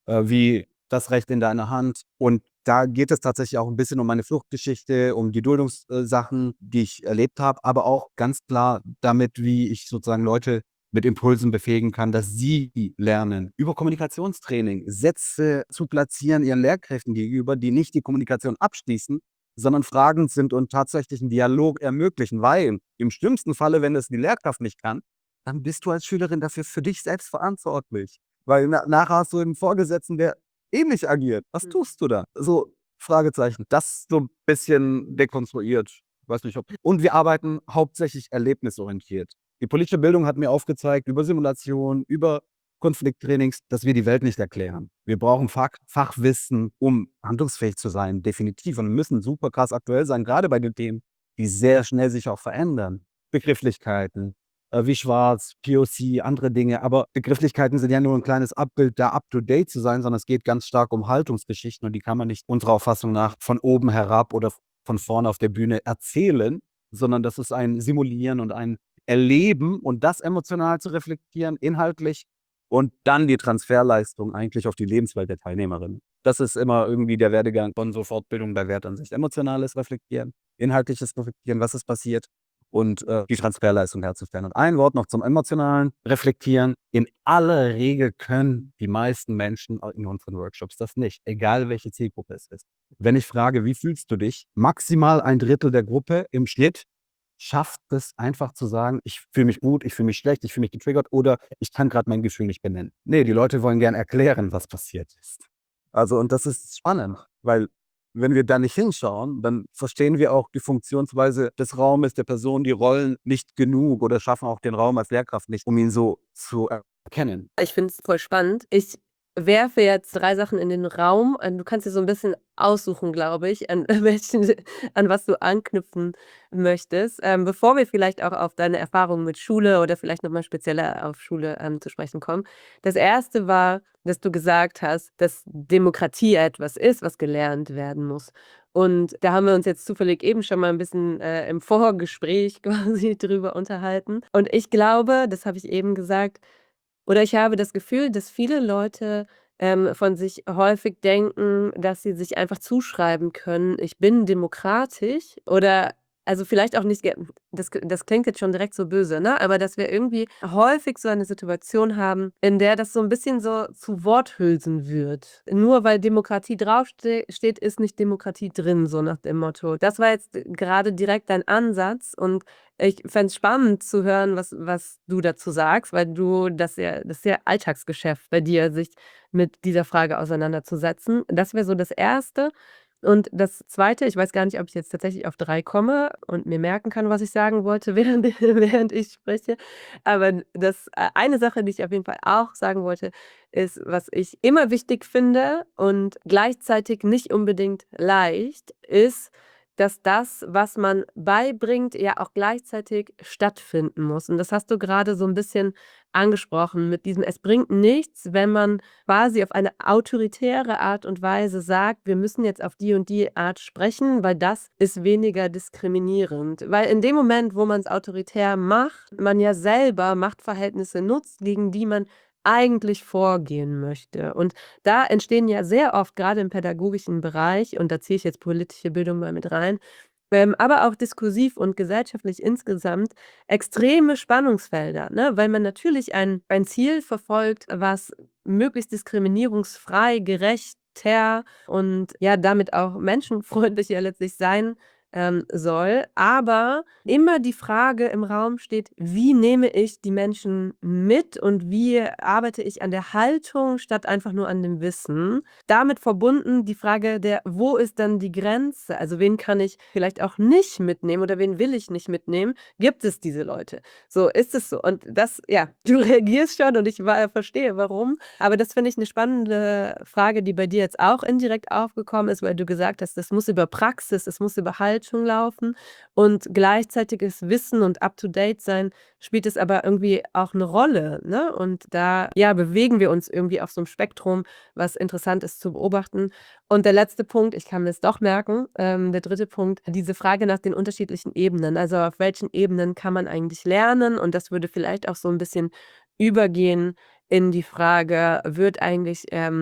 wie „Das Recht in deiner Hand“. Und da geht es tatsächlich auch ein bisschen um meine Fluchtgeschichte, um die Duldungssachen, die ich erlebt habe, aber auch ganz klar damit, wie ich sozusagen Leute mit Impulsen befähigen kann, dass sie lernen, über Kommunikationstraining Sätze zu platzieren ihren Lehrkräften gegenüber, die nicht die Kommunikation abschließen, sondern fragend sind und tatsächlich 'n Dialog ermöglichen. Weil im schlimmsten Falle, wenn es die Lehrkraft nicht kann, dann bist du als Schülerin dafür für dich selbst verantwortlich. Weil nachher hast du 'n Vorgesetzten, der ähnlich agiert. Was Mhm. tust du da? So, Fragezeichen. Das so 'n bisschen dekonstruiert. Weiß nicht, ob und wir arbeiten hauptsächlich erlebnisorientiert. Die politische Bildung hat mir aufgezeigt, über Simulation, über Konflikttrainings, dass wir die Welt nicht erklären. Wir brauchen Fachwissen, um handlungsfähig zu sein, definitiv. Und wir müssen super krass aktuell sein, gerade bei den Themen, die sehr schnell sich auch verändern. Begrifflichkeiten, wie Schwarz, POC, andere Dinge. Aber Begrifflichkeiten sind ja nur ein kleines Abbild, da up to date zu sein, sondern es geht ganz stark um Haltungsgeschichten und die kann man nicht unserer Auffassung nach von oben herab oder von vorne auf der Bühne erzählen, sondern das ist ein Simulieren und ein Erleben und das emotional zu reflektieren, inhaltlich und dann die Transferleistung eigentlich auf die Lebenswelt der Teilnehmerin. Das ist immer irgendwie der Werdegang von so Fortbildung bei Wertansicht. Emotionales Reflektieren, inhaltliches Reflektieren, was ist passiert und die Transferleistung herzustellen. Und ein Wort noch zum emotionalen Reflektieren. In aller Regel können die meisten Menschen in unseren Workshops das nicht, egal welche Zielgruppe es ist. Wenn ich frage: „Wie fühlst du dich?“ Maximal ein Drittel der Gruppe im Schnitt schafft es einfach zu sagen: „Ich fühle mich gut, ich fühle mich schlecht, ich fühle mich getriggert“ oder „Ich kann grad mein Gefühl nicht benennen.“ Ne, die Leute wollen gern erklären, was passiert ist. Also, und das ist spannend, weil wenn wir da nicht hinschauen, dann verstehen wir auch die Funktionsweise des Raumes, der Person, die Rollen nicht genug oder schaffen auch den Raum als Lehrkraft nicht, um ihn so zu erkennen. Ich finde es voll spannend. Ich werfe jetzt 3 Sachen in den Raum. Du kannst dir so 'n bisschen aussuchen, glaube ich, an welchen an was du anknüpfen möchtest. Bevor wir vielleicht auch auf deine Erfahrungen mit Schule oder vielleicht noch mal spezieller auf Schule, zu sprechen kommen. Das erste war, dass du gesagt hast, dass Demokratie etwas ist, was gelernt werden muss. Und da haben wir uns jetzt zufällig eben schon mal 'n bisschen, im Vorgespräch quasi drüber unterhalten. Und ich glaube, das habe ich eben gesagt, oder ich habe das Gefühl, dass viele Leute, von sich häufig denken, dass sie sich einfach zuschreiben können: „Ich bin demokratisch“, oder also, vielleicht auch nicht das klingt jetzt schon direkt so böse, ne? Aber dass wir irgendwie häufig so eine Situation haben, in der das so 'n bisschen so zu Worthülsen wird. Nur weil Demokratie steht, ist nicht Demokratie drin, so nach dem Motto. Das war jetzt grade direkt dein Ansatz und ich fände es spannend zu hören, was du dazu sagst, weil du das ist ja Alltagsgeschäft bei dir, sich mit dieser Frage auseinanderzusetzen. Das wäre so das Erste. Und das Zweite, ich weiß gar nicht, ob ich jetzt tatsächlich auf 3 komme und mir merken kann, was ich sagen wollte, während ich spreche. Aber eine Sache, die ich auf jeden Fall auch sagen wollte, ist, was ich immer wichtig finde und gleichzeitig nicht unbedingt leicht, ist, dass das, was man beibringt, ja auch gleichzeitig stattfinden muss. Und das hast du gerade so ein bisschen angesprochen mit diesem: Es bringt nichts, wenn man quasi auf eine autoritäre Art und Weise sagt: „Wir müssen jetzt auf die und die Art sprechen, weil das ist weniger diskriminierend.“ Weil in dem Moment, wo man es autoritär macht, man ja selber Machtverhältnisse nutzt, gegen die man eigentlich vorgehen möchte. Und da entstehen ja sehr oft, gerade im pädagogischen Bereich, und da ziehe ich jetzt politische Bildung mal mit rein, aber auch diskursiv und gesellschaftlich insgesamt extreme Spannungsfelder, ne? Weil man natürlich ein Ziel verfolgt, was möglichst diskriminierungsfrei, gerechter und ja, damit auch menschenfreundlich ja letztlich sein, soll. Aber immer die Frage im Raum steht: Wie nehme ich die Menschen mit und wie arbeite ich an der Haltung statt einfach nur an dem Wissen? Damit verbunden die Frage der: Wo ist dann die Grenze? Also, wen kann ich vielleicht auch nicht mitnehmen oder wen will ich nicht mitnehmen? Gibt es diese Leute? So, ist es so? Und das ja, du reagierst schon und ich verstehe warum, aber das finde ich 'ne spannende Frage, die bei dir jetzt auch indirekt aufgekommen ist, weil du gesagt hast, das muss über Praxis, es muss über Haltung laufen und gleichzeitiges Wissen und up to date sein spielt es aber irgendwie auch 'ne Rolle, ne? Und da, ja, bewegen wir uns irgendwie auf so 'nem Spektrum, was interessant ist zu beobachten. Und der letzte Punkt, ich kann mir's doch merken, der dritte Punkt, diese Frage nach den unterschiedlichen Ebenen. Also, auf welchen Ebenen kann man eigentlich lernen? Und das würde vielleicht auch so 'n bisschen übergehen in die Frage: Wird eigentlich,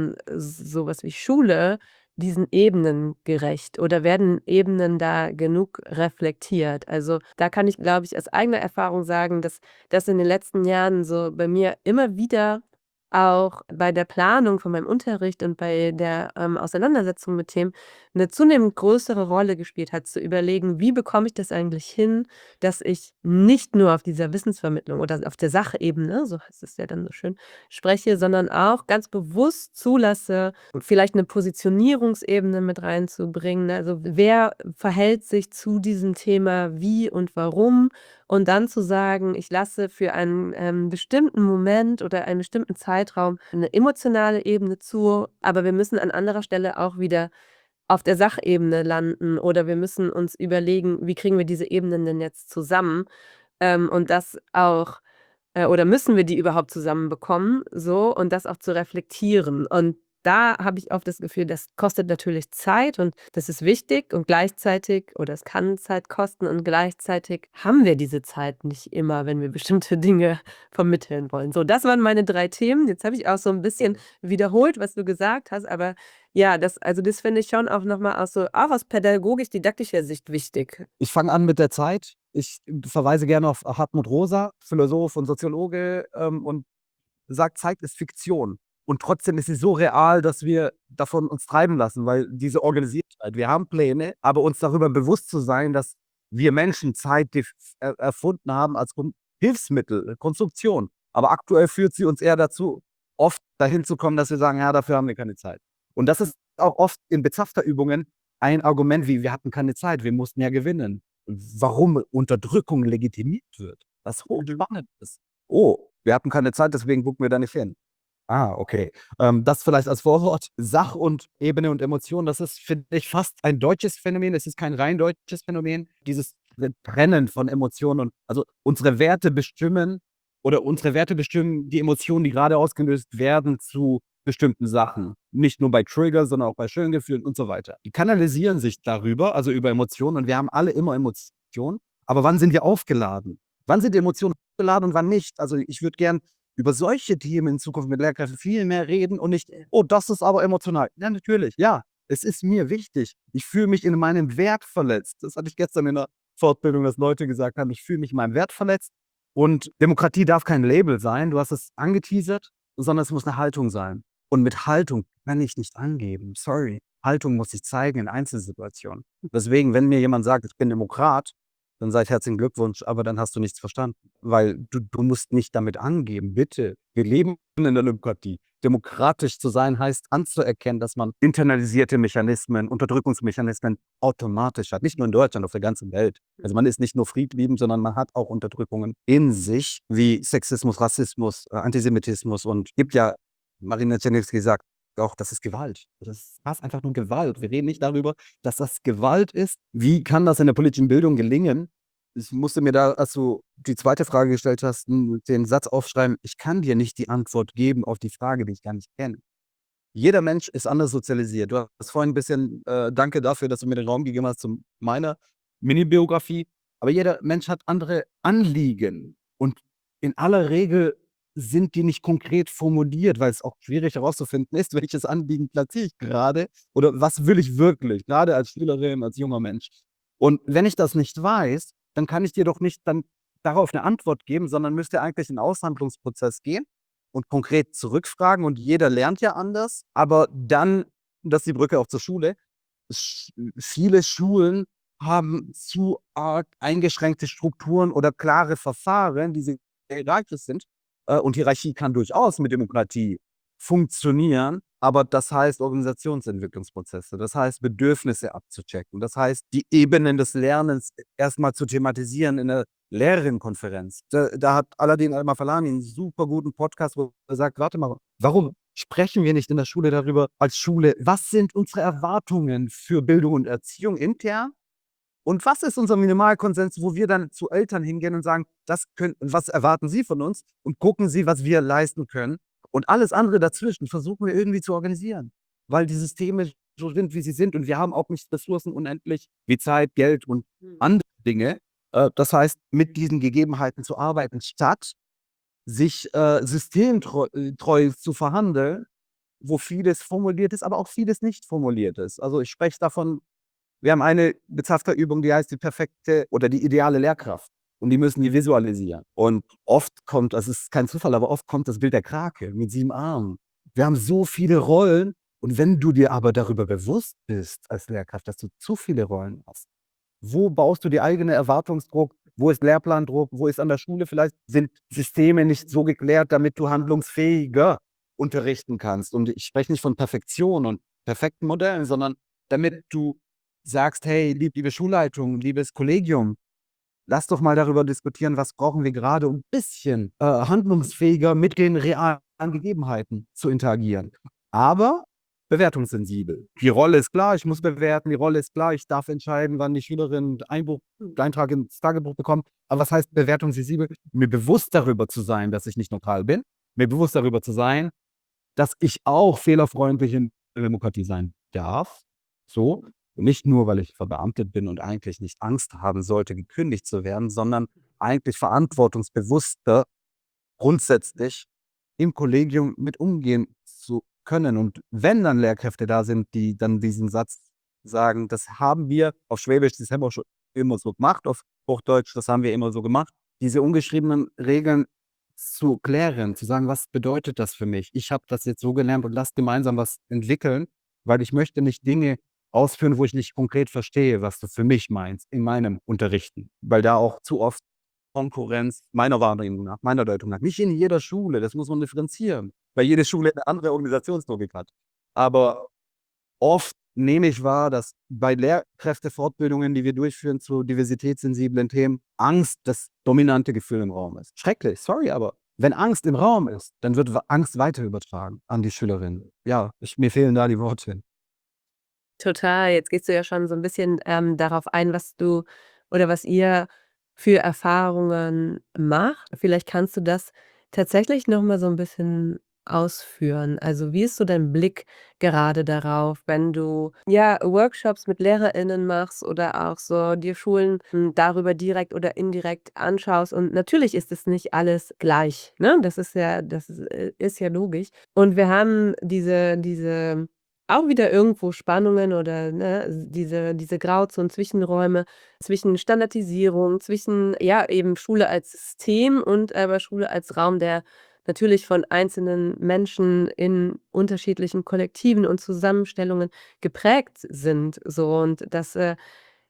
so was wie Schule diesen Ebenen gerecht oder werden Ebenen da genug reflektiert? Also, da kann ich, glaube ich, aus eigener Erfahrung sagen, dass das in den letzten Jahren so bei mir immer wieder auch bei der Planung von meinem Unterricht und bei der, Auseinandersetzung mit Themen 'ne zunehmend größere Rolle gespielt hat, zu überlegen: Wie bekomme ich das eigentlich hin, dass ich nicht nur auf dieser Wissensvermittlung oder auf der Sachebene, so heißt es ja dann so schön, spreche, sondern auch ganz bewusst zulasse, vielleicht 'ne Positionierungsebene mit reinzubringen. Also, wer verhält sich zu diesem Thema wie und warum? Und dann zu sagen: „Ich lasse für einen, bestimmten Moment oder einen bestimmten Zeitraum 'ne emotionale Ebene zu, aber wir müssen an anderer Stelle auch wieder auf der Sachebene landen oder wir müssen uns überlegen, wie kriegen wir diese Ebenen denn jetzt zusammen?“ Und das auch oder müssen wir die überhaupt zusammenbekommen, so, und das auch zu reflektieren. Und da habe ich oft das Gefühl, das kostet natürlich Zeit und das ist wichtig und gleichzeitig oder es kann Zeit kosten und gleichzeitig haben wir diese Zeit nicht immer, wenn wir bestimmte Dinge vermitteln wollen. So, das waren meine 3 Themen. Jetzt habe ich auch so 'n bisschen wiederholt, was du gesagt hast, aber ja, das finde ich schon auch noch mal auch aus pädagogisch-didaktischer Sicht wichtig. Ich fange an mit der Zeit. Ich verweise gerne auf Hartmut Rosa, Philosoph und Soziologe, und sagt, Zeit ist Fiktion. Und trotzdem ist sie so real, dass wir davon uns treiben lassen, weil diese Organisiertheit, wir haben Pläne, aber uns darüber bewusst zu sein, dass wir Menschen Zeit erfunden haben als Hilfsmittel, Konstruktion. Aber aktuell führt sie uns eher dazu, oft dahin zu kommen, dass wir sagen, ja, dafür haben wir keine Zeit. Und das ist auch oft in Bezafterübungen ein Argument wie, wir hatten keine Zeit, wir mussten ja gewinnen. Warum Unterdrückung legitimiert wird, was hochspannend ist. Oh, wir hatten keine Zeit, deswegen gucken wir da nicht hin. Ah, okay. Das vielleicht als Vorwort. Sach und Ebene und Emotion, das ist, finde ich, fast ein deutsches Phänomen. Es ist kein rein deutsches Phänomen. Dieses Trennen von Emotionen und also unsere Werte bestimmen die Emotionen, die gerade ausgelöst werden zu bestimmten Sachen. Nicht nur bei Trigger, sondern auch bei schönen Gefühlen und so weiter. Die kanalisieren sich darüber, also über Emotionen, und wir haben alle immer Emotionen. Aber wann sind wir aufgeladen? Wann sind Emotionen aufgeladen und wann nicht? Also, ich würde gern über solche Themen in Zukunft mit Lehrkräften viel mehr reden und nicht: „Oh, das ist aber emotional.“ Ja, natürlich. Ja, es ist mir wichtig. Ich fühle mich in meinem Wert verletzt. Das hatte ich gestern in der Fortbildung, dass Leute gesagt haben: „Ich fühle mich in meinem Wert verletzt.“ Und Demokratie darf kein Label sein, du hast es angeteasert, sondern es muss 'ne Haltung sein. Und mit Haltung kann ich nicht angeben. Sorry. Haltung muss sich zeigen in Einzelsituationen. Deswegen, wenn mir jemand sagt: „Ich bin Demokrat“, dann sage ich herzlichen Glückwunsch, aber dann hast du nichts verstanden, weil du musst nicht damit angeben, bitte. Wir leben in der Demokratie. Demokratisch zu sein heißt anzuerkennen, dass man internalisierte Mechanismen, Unterdrückungsmechanismen automatisch hat. Nicht nur in Deutschland, auf der ganzen Welt. Also man ist nicht nur friedliebend, sondern man hat auch Unterdrückungen in sich, wie Sexismus, Rassismus, Antisemitismus und gibt ja, Marina Czerniewski sagt auch, das ist Gewalt. Das ist fast einfach nur Gewalt. Wir reden nicht darüber, dass das Gewalt ist. Wie kann das in der politischen Bildung gelingen? Ich musste mir da, als du die zweite Frage gestellt hast, den Satz aufschreiben, ich kann dir nicht die Antwort geben auf die Frage, die ich gar nicht kenne. Jeder Mensch ist anders sozialisiert. Du hast vorhin ein bisschen, danke dafür, dass du mir den Raum gegeben hast zu meiner Mini-Biografie. Aber jeder Mensch hat andere Anliegen. Und in aller Regel sind die nicht konkret formuliert, weil es auch schwierig herauszufinden ist, welches Anliegen platziere ich gerade oder was will ich wirklich, gerade als Schülerin, als junger Mensch. Und wenn ich das nicht weiß, dann kann ich dir doch nicht dann darauf eine Antwort geben, sondern müsste eigentlich in 'n Aushandlungsprozess gehen und konkret zurückfragen und jeder lernt ja anders, aber dann das ist die Brücke auch zur Schule. Viele Schulen haben zu arg eingeschränkte Strukturen oder klare Verfahren, die sehr hierarchisch sind. Und Hierarchie kann durchaus mit Demokratie funktionieren, aber das heißt Organisationsentwicklungsprozesse. Das heißt, Bedürfnisse abzuchecken. Das heißt, die Ebenen des Lernens erstmal zu thematisieren in der Lehrerinnenkonferenz. Da hat Aladin Al-Mafalani einen super guten Podcast, wo er sagt: „Warte mal, warum sprechen wir nicht in der Schule darüber als Schule, was sind unsere Erwartungen für Bildung und Erziehung intern und was ist unser Minimalkonsens, wo wir dann zu Eltern hingehen und sagen, was erwarten Sie von uns und gucken Sie, was wir leisten können. Und alles andere dazwischen versuchen wir irgendwie zu organisieren, weil die Systeme so sind, wie sie sind und wir haben auch nicht Ressourcen unendlich wie Zeit, Geld und andere Dinge. Das heißt, mit diesen Gegebenheiten zu arbeiten, statt sich systemtreu zu verhandeln, wo vieles formuliert ist, aber auch vieles nicht formuliert ist. Also ich spreche davon, wir haben eine Bezafterübung, die heißt die perfekte oder die ideale Lehrkraft. Und die müssen die visualisieren. Und oft kommt, das ist kein Zufall, aber oft kommt das Bild der Krake mit 7 Armen. Wir haben so viele Rollen. Und wenn du dir aber darüber bewusst bist als Lehrkraft, dass du zu viele Rollen hast, wo baust du die eigene Erwartungsdruck? Wo ist Lehrplandruck? Wo ist an der Schule vielleicht sind Systeme nicht so geklärt, damit du handlungsfähiger unterrichten kannst? Und ich spreche nicht von Perfektion und perfekten Modellen, sondern damit du sagst: „Hey, liebe Schulleitung, liebes Kollegium, lass doch mal darüber diskutieren, was brauchen wir gerade, um 'n bisschen, handlungsfähiger mit den realen Gegebenheiten zu interagieren. Aber bewertungssensibel. Die Rolle ist klar, ich muss bewerten, die Rolle ist klar, ich darf entscheiden, wann die Schülerin Eintrag ins Tagebuch bekommt. Aber was heißt bewertungssensibel? Mir bewusst darüber zu sein, dass ich nicht neutral bin, mir bewusst darüber zu sein, dass ich auch fehlerfreundlich in der Demokratie sein darf, so. Und nicht nur, weil ich verbeamtet bin und eigentlich nicht Angst haben sollte, gekündigt zu werden, sondern eigentlich verantwortungsbewusster grundsätzlich im Kollegium mit umgehen zu können. Und wenn dann Lehrkräfte da sind, die dann diesen Satz sagen: „Das haben wir auf Schwäbisch, das haben wir schon immer so gemacht“, auf Hochdeutsch: „Das haben wir immer so gemacht.“ Diese ungeschriebenen Regeln zu klären, zu sagen: „Was bedeutet das für mich? Ich habe das jetzt so gelernt und lass gemeinsam was entwickeln, weil ich möchte nicht Dinge ausführen, wo ich nicht konkret verstehe, was du für mich meinst in meinem Unterrichten.“ Weil da auch zu oft Konkurrenz meiner Wahrnehmung nach, meiner Deutung nach nicht in jeder Schule, das muss man differenzieren, weil jede Schule 'ne andere Organisationslogik hat. Aber oft nehme ich wahr, dass bei Lehrkräftefortbildungen, die wir durchführen zu diversitätssensiblen Themen, Angst das dominante Gefühl im Raum ist. Schrecklich, sorry, aber wenn Angst im Raum ist, dann wird Angst weiter übertragen an die Schülerinnen. Ja, mir fehlen da die Worte. Total. Jetzt gehst du ja schon so 'n bisschen, darauf ein, was du oder was ihr für Erfahrungen macht. Vielleicht kannst du das tatsächlich noch mal so 'n bisschen ausführen. Also, wie ist so dein Blick gerade darauf, wenn du, ja, Workshops mit LehrerInnen machst oder auch so dir Schulen, darüber direkt oder indirekt anschaust? Und natürlich ist es nicht alles gleich, ne? Das ist ja logisch. Und wir haben diese auch wieder irgendwo Spannungen oder, ne, diese Grauzonen, Zwischenräume zwischen Standardisierung, zwischen, ja, eben Schule als System und aber Schule als Raum, der natürlich von einzelnen Menschen in unterschiedlichen Kollektiven und Zusammenstellungen geprägt sind, so. Und das,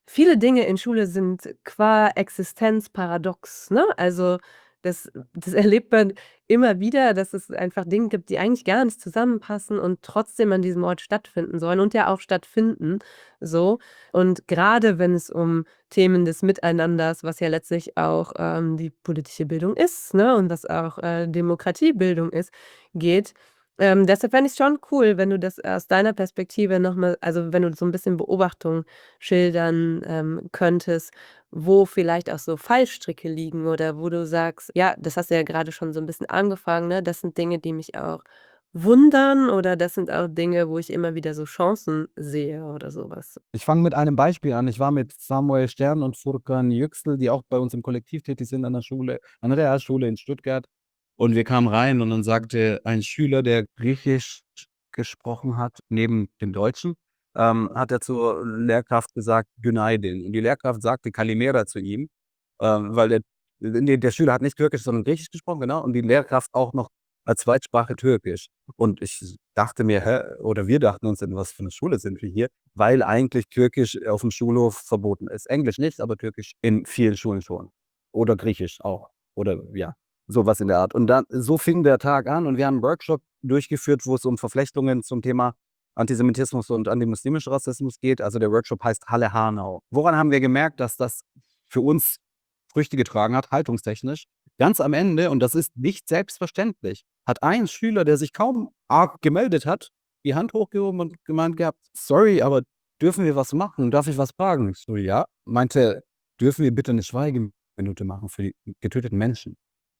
viele Dinge in Schule sind qua Existenz paradox, ne? Also, das erlebt man immer wieder, dass es einfach Dinge gibt, die eigentlich gar nicht zusammenpassen und trotzdem an diesem Ort stattfinden sollen und ja auch stattfinden, so. Und grade wenn es um Themen des Miteinanders, was ja letztlich auch, die politische Bildung ist, ne, und was auch, Demokratiebildung ist, geht. Deshalb fände ich's schon cool, wenn du das aus deiner Perspektive noch mal also, wenn du so 'n bisschen Beobachtung schildern, könntest, wo vielleicht auch so Fallstricke liegen oder wo du sagst ja, das hast du ja grade schon so 'n bisschen angefangen, ne? Das sind Dinge, die mich auch wundern oder das sind auch Dinge, wo ich immer wieder so Chancen sehe oder so was. Ich fange mit einem Beispiel an. Ich war mit Samuel Stern und Furkan Yüksel, die auch bei uns im Kollektiv tätig sind an der Schule, an der Realschule in Stuttgart. Und wir kamen rein und dann sagte ein Schüler, der Griechisch gesprochen hat, neben dem Deutschen, hat er zur Lehrkraft gesagt: „Günaydin." Und die Lehrkraft sagte Kalimera zu ihm, weil der Schüler hat nicht Türkisch, sondern Griechisch gesprochen, genau, und die Lehrkraft auch noch als Zweitsprache Türkisch. Und ich dachte mir: „Hä?" Oder wir dachten uns: „In was für 'ne Schule sind wir hier?" Weil eigentlich Türkisch aufm Schulhof verboten ist. Englisch nicht, aber Türkisch in vielen Schulen schon. Oder Griechisch auch. Oder ja, so was in der Art. Und dann so fing der Tag an und wir haben 'n Workshop durchgeführt, wo es um Verflechtungen zum Thema Antisemitismus und antimuslimischer Rassismus geht. Also, der Workshop heißt Halle Hanau. Woran haben wir gemerkt, dass das für uns Früchte getragen hat, haltungstechnisch? Ganz am Ende, und das ist nicht selbstverständlich, hat ein Schüler, der sich kaum arg gemeldet hat, die Hand hochgehoben und gemeint gehabt: „Sorry, aber dürfen wir was machen? Darf ich was fragen?" Ich so: „Ja." Meinte: „Dürfen wir bitte 'ne Schweigeminute machen für die getöteten Menschen?"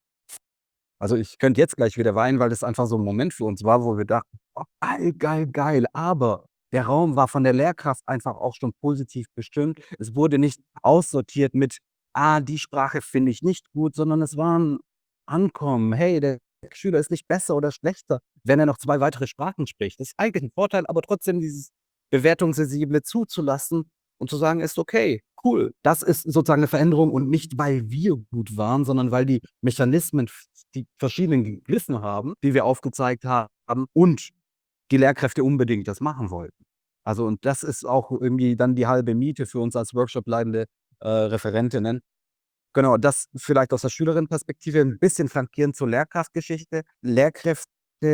Also, ich könnte jetzt gleich wieder weinen, weil das einfach so 'n Moment für uns war, wo wir dachten: „Oh, geil, geil, geil." Aber der Raum war von der Lehrkraft einfach auch schon positiv bestimmt. Es wurde nicht aussortiert mit: „Ah, die Sprache finde ich nicht gut", sondern es war 'n Ankommen. Hey, der Schüler ist nicht besser oder schlechter, wenn er noch 2 weitere Sprachen spricht. Das ist eigentlich 'n Vorteil, aber trotzdem dieses Bewertungssensible zuzulassen und zu sagen: „Ist okay, cool." Das ist sozusagen 'ne Veränderung und nicht, weil wir gut waren, sondern weil die Mechanismen die verschiedenen gegriffen haben, die wir aufgezeigt haben und die Lehrkräfte unbedingt das machen wollten. Also, und das ist auch irgendwie dann die halbe Miete für uns als Workshop-leitende, Referentinnen. Genau, das vielleicht aus der Schülerinnenperspektive, 'n bisschen flankierend zur Lehrkraftgeschichte. Lehrkräfte,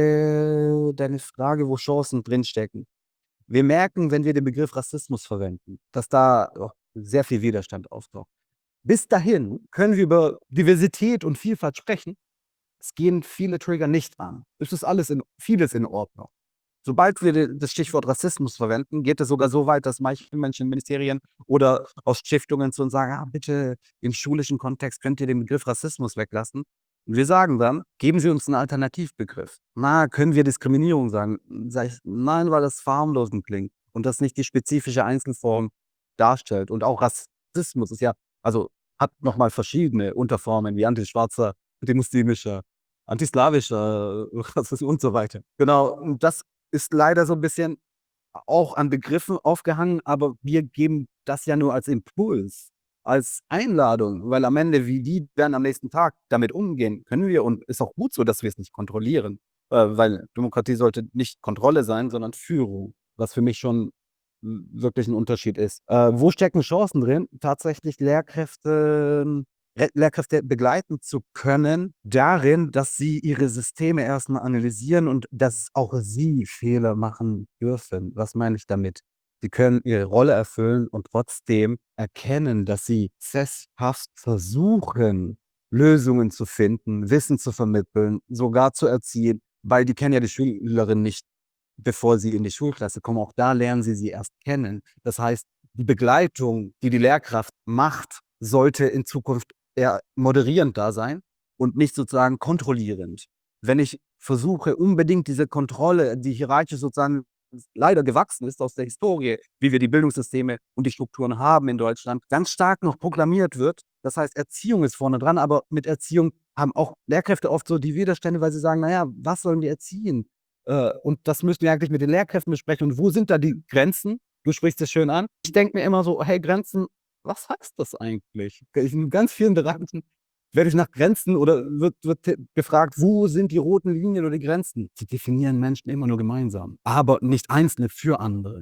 deine Frage, wo Chancen drinstecken. Wir merken, wenn wir den Begriff Rassismus verwenden, dass da, sehr viel Widerstand auftaucht. Bis dahin können wir über Diversität und Vielfalt sprechen. Es gehen viele Trigger nicht an. Es ist vieles in Ordnung. Sobald wir das Stichwort Rassismus verwenden, geht es sogar so weit, dass manche Menschen in Ministerien oder aus Stiftungen zu uns sagen: „Ah, bitte im schulischen Kontext könnt ihr den Begriff Rassismus weglassen." Und wir sagen dann: „Geben Sie uns 'n Alternativbegriff." „Na, können wir Diskriminierung sagen?" Sage ich: „Nein, weil das verharmlosend klingt und das nicht die spezifische Einzelform darstellt." Und auch Rassismus ist ja also, hat noch mal verschiedene Unterformen wie antischwarzer, antimuslimischer, antislawischer Rassismus und so weiter. Genau, und das ist leider so 'n bisschen auch an Begriffen aufgehangen, aber wir geben das ja nur als Impuls, als Einladung, weil am Ende, wie die dann am nächsten Tag damit umgehen, können wir und ist auch gut so, dass wir's nicht kontrollieren, weil Demokratie sollte nicht Kontrolle sein, sondern Führung, was für mich schon wirklich 'n Unterschied ist. Wo stecken Chancen drin? Tatsächlich Lehrkräfte begleiten zu können darin, dass sie ihre Systeme erst mal analysieren und dass auch sie Fehler machen dürfen. Was meine ich damit? Sie können ihre Rolle erfüllen und trotzdem erkennen, dass sie sesshaft versuchen, Lösungen zu finden, Wissen zu vermitteln, sogar zu erziehen, weil die kennen ja die Schülerin nicht, bevor sie in die Schulklasse kommen. Auch da lernen sie erst kennen. Das heißt, die Begleitung, die die Lehrkraft macht, sollte in Zukunft eher moderierend da sein und nicht sozusagen kontrollierend. Wenn ich versuche, unbedingt diese Kontrolle, die hierarchisch sozusagen leider gewachsen ist aus der Historie, wie wir die Bildungssysteme und die Strukturen haben in Deutschland, ganz stark noch proklamiert wird. Das heißt, Erziehung ist vorne dran, aber mit Erziehung haben auch Lehrkräfte oft so die Widerstände, weil sie sagen: „Na ja, was sollen wir erziehen?" Und das müssten wir eigentlich mit den Lehrkräften besprechen. Und wo sind da die Grenzen? Du sprichst es schön an. Ich denke mir immer so: „Hey, Grenzen, was heißt das eigentlich?" In ganz vielen Bereichen werde ich nach Grenzen oder wird gefragt: „Wo sind die roten Linien oder die Grenzen?" Die definieren Menschen immer nur gemeinsam, aber nicht Einzelne für andere.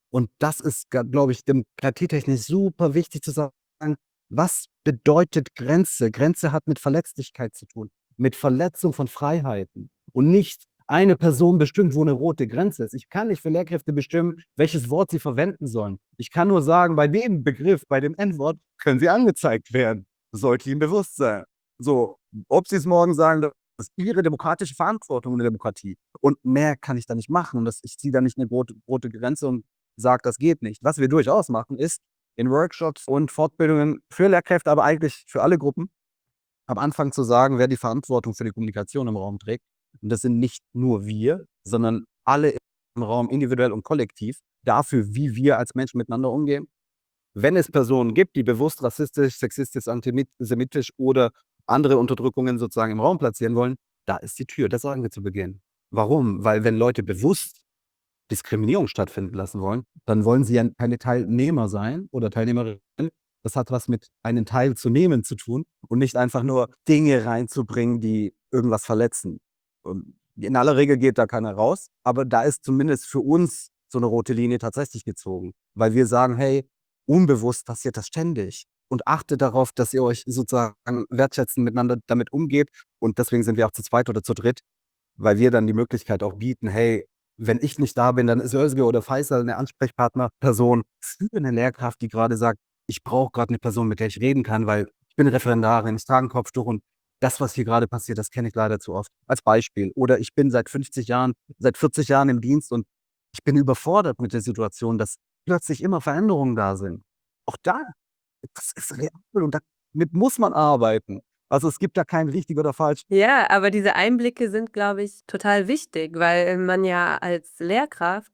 Und das ist, glaube ich, demokratietechnisch super wichtig zu sagen, was bedeutet Grenze? Grenze hat mit Verletzlichkeit zu tun, mit Verletzung von Freiheiten und nicht eine Person bestimmt, wo eine rote Grenze ist. Ich kann nicht für Lehrkräfte bestimmen, welches Wort sie verwenden sollen. Ich kann nur sagen, bei dem Begriff, bei dem N-Wort können sie angezeigt werden. Das sollte ihnen bewusst sein. So, ob sie es morgen sagen, das ist ihre demokratische Verantwortung in der Demokratie. Und mehr kann ich da nicht machen. Und ich ziehe da nicht eine rote Grenze und sage, das geht nicht. Was wir durchaus machen, ist in Workshops und Fortbildungen für Lehrkräfte, aber eigentlich für alle Gruppen, am Anfang zu sagen, wer die Verantwortung für die Kommunikation im Raum trägt. Und das sind nicht nur wir, sondern alle im Raum, individuell und kollektiv, dafür, wie wir als Menschen miteinander umgehen. Wenn es Personen gibt, die bewusst rassistisch, sexistisch, antisemitisch oder andere Unterdrückungen sozusagen im Raum platzieren wollen, da ist die Tür. Das sagen wir zu Beginn. Warum? Weil wenn Leute bewusst Diskriminierung stattfinden lassen wollen, dann wollen sie ja keine Teilnehmer sein oder Teilnehmerinnen. Das hat was mit einem Teil zu nehmen zu tun und nicht einfach nur Dinge reinzubringen, die irgendwas verletzen. Und in aller Regel geht da keiner raus, aber da ist zumindest für uns so eine rote Linie tatsächlich gezogen, weil wir sagen: „Hey, unbewusst passiert das ständig und achtet darauf, dass ihr euch sozusagen wertschätzend miteinander damit umgeht." Und deswegen sind wir auch zu zweit oder zu dritt, weil wir dann die Möglichkeit auch bieten: „Hey, wenn ich nicht da bin, dann ist Özge oder Faisal 'ne Ansprechpartnerperson für 'ne Lehrkraft, die grade sagt: „Ich brauche grad 'ne Person, mit der ich reden kann, weil ich bin Referendarin, ich trage 'n Kopftuch und das, was hier grade passiert, das kenne ich leider zu oft." Als Beispiel. Oder ich bin seit 40 Jahren im Dienst und ich bin überfordert mit der Situation, dass plötzlich immer Veränderungen da sind. Auch da, das ist real und damit muss man arbeiten. Also, es gibt da kein richtig oder falsch. Ja, aber diese Einblicke sind, glaube ich, total wichtig, weil man ja als Lehrkraft,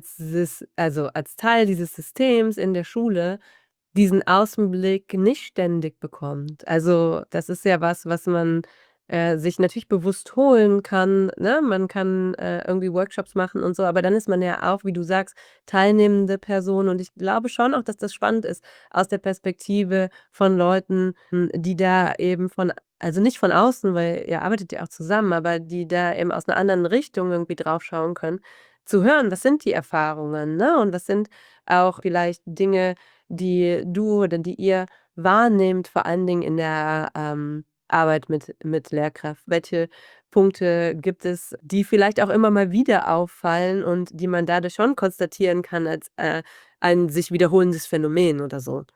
als Teil dieses Systems in der Schule diesen Außenblick nicht ständig bekommt. Also, das ist ja was, was man, sich natürlich bewusst holen kann, ne? Man kann, irgendwie Workshops machen und so, aber dann ist man ja auch, wie du sagst, teilnehmende Person und ich glaube schon auch, dass das spannend ist aus der Perspektive von Leuten, die da eben nicht von außen, weil ihr arbeitet ja auch zusammen, aber die da eben aus 'ner anderen Richtung irgendwie draufschauen können, zu hören, was sind die Erfahrungen, ne? Und was sind auch vielleicht Dinge, die du oder die ihr wahrnehmt, vor allen Dingen in der, Arbeit mit Lehrkraft? Welche Punkte gibt es, die vielleicht auch immer mal wieder auffallen und die man dadurch schon konstatieren kann als, ein sich wiederholendes Phänomen oder so?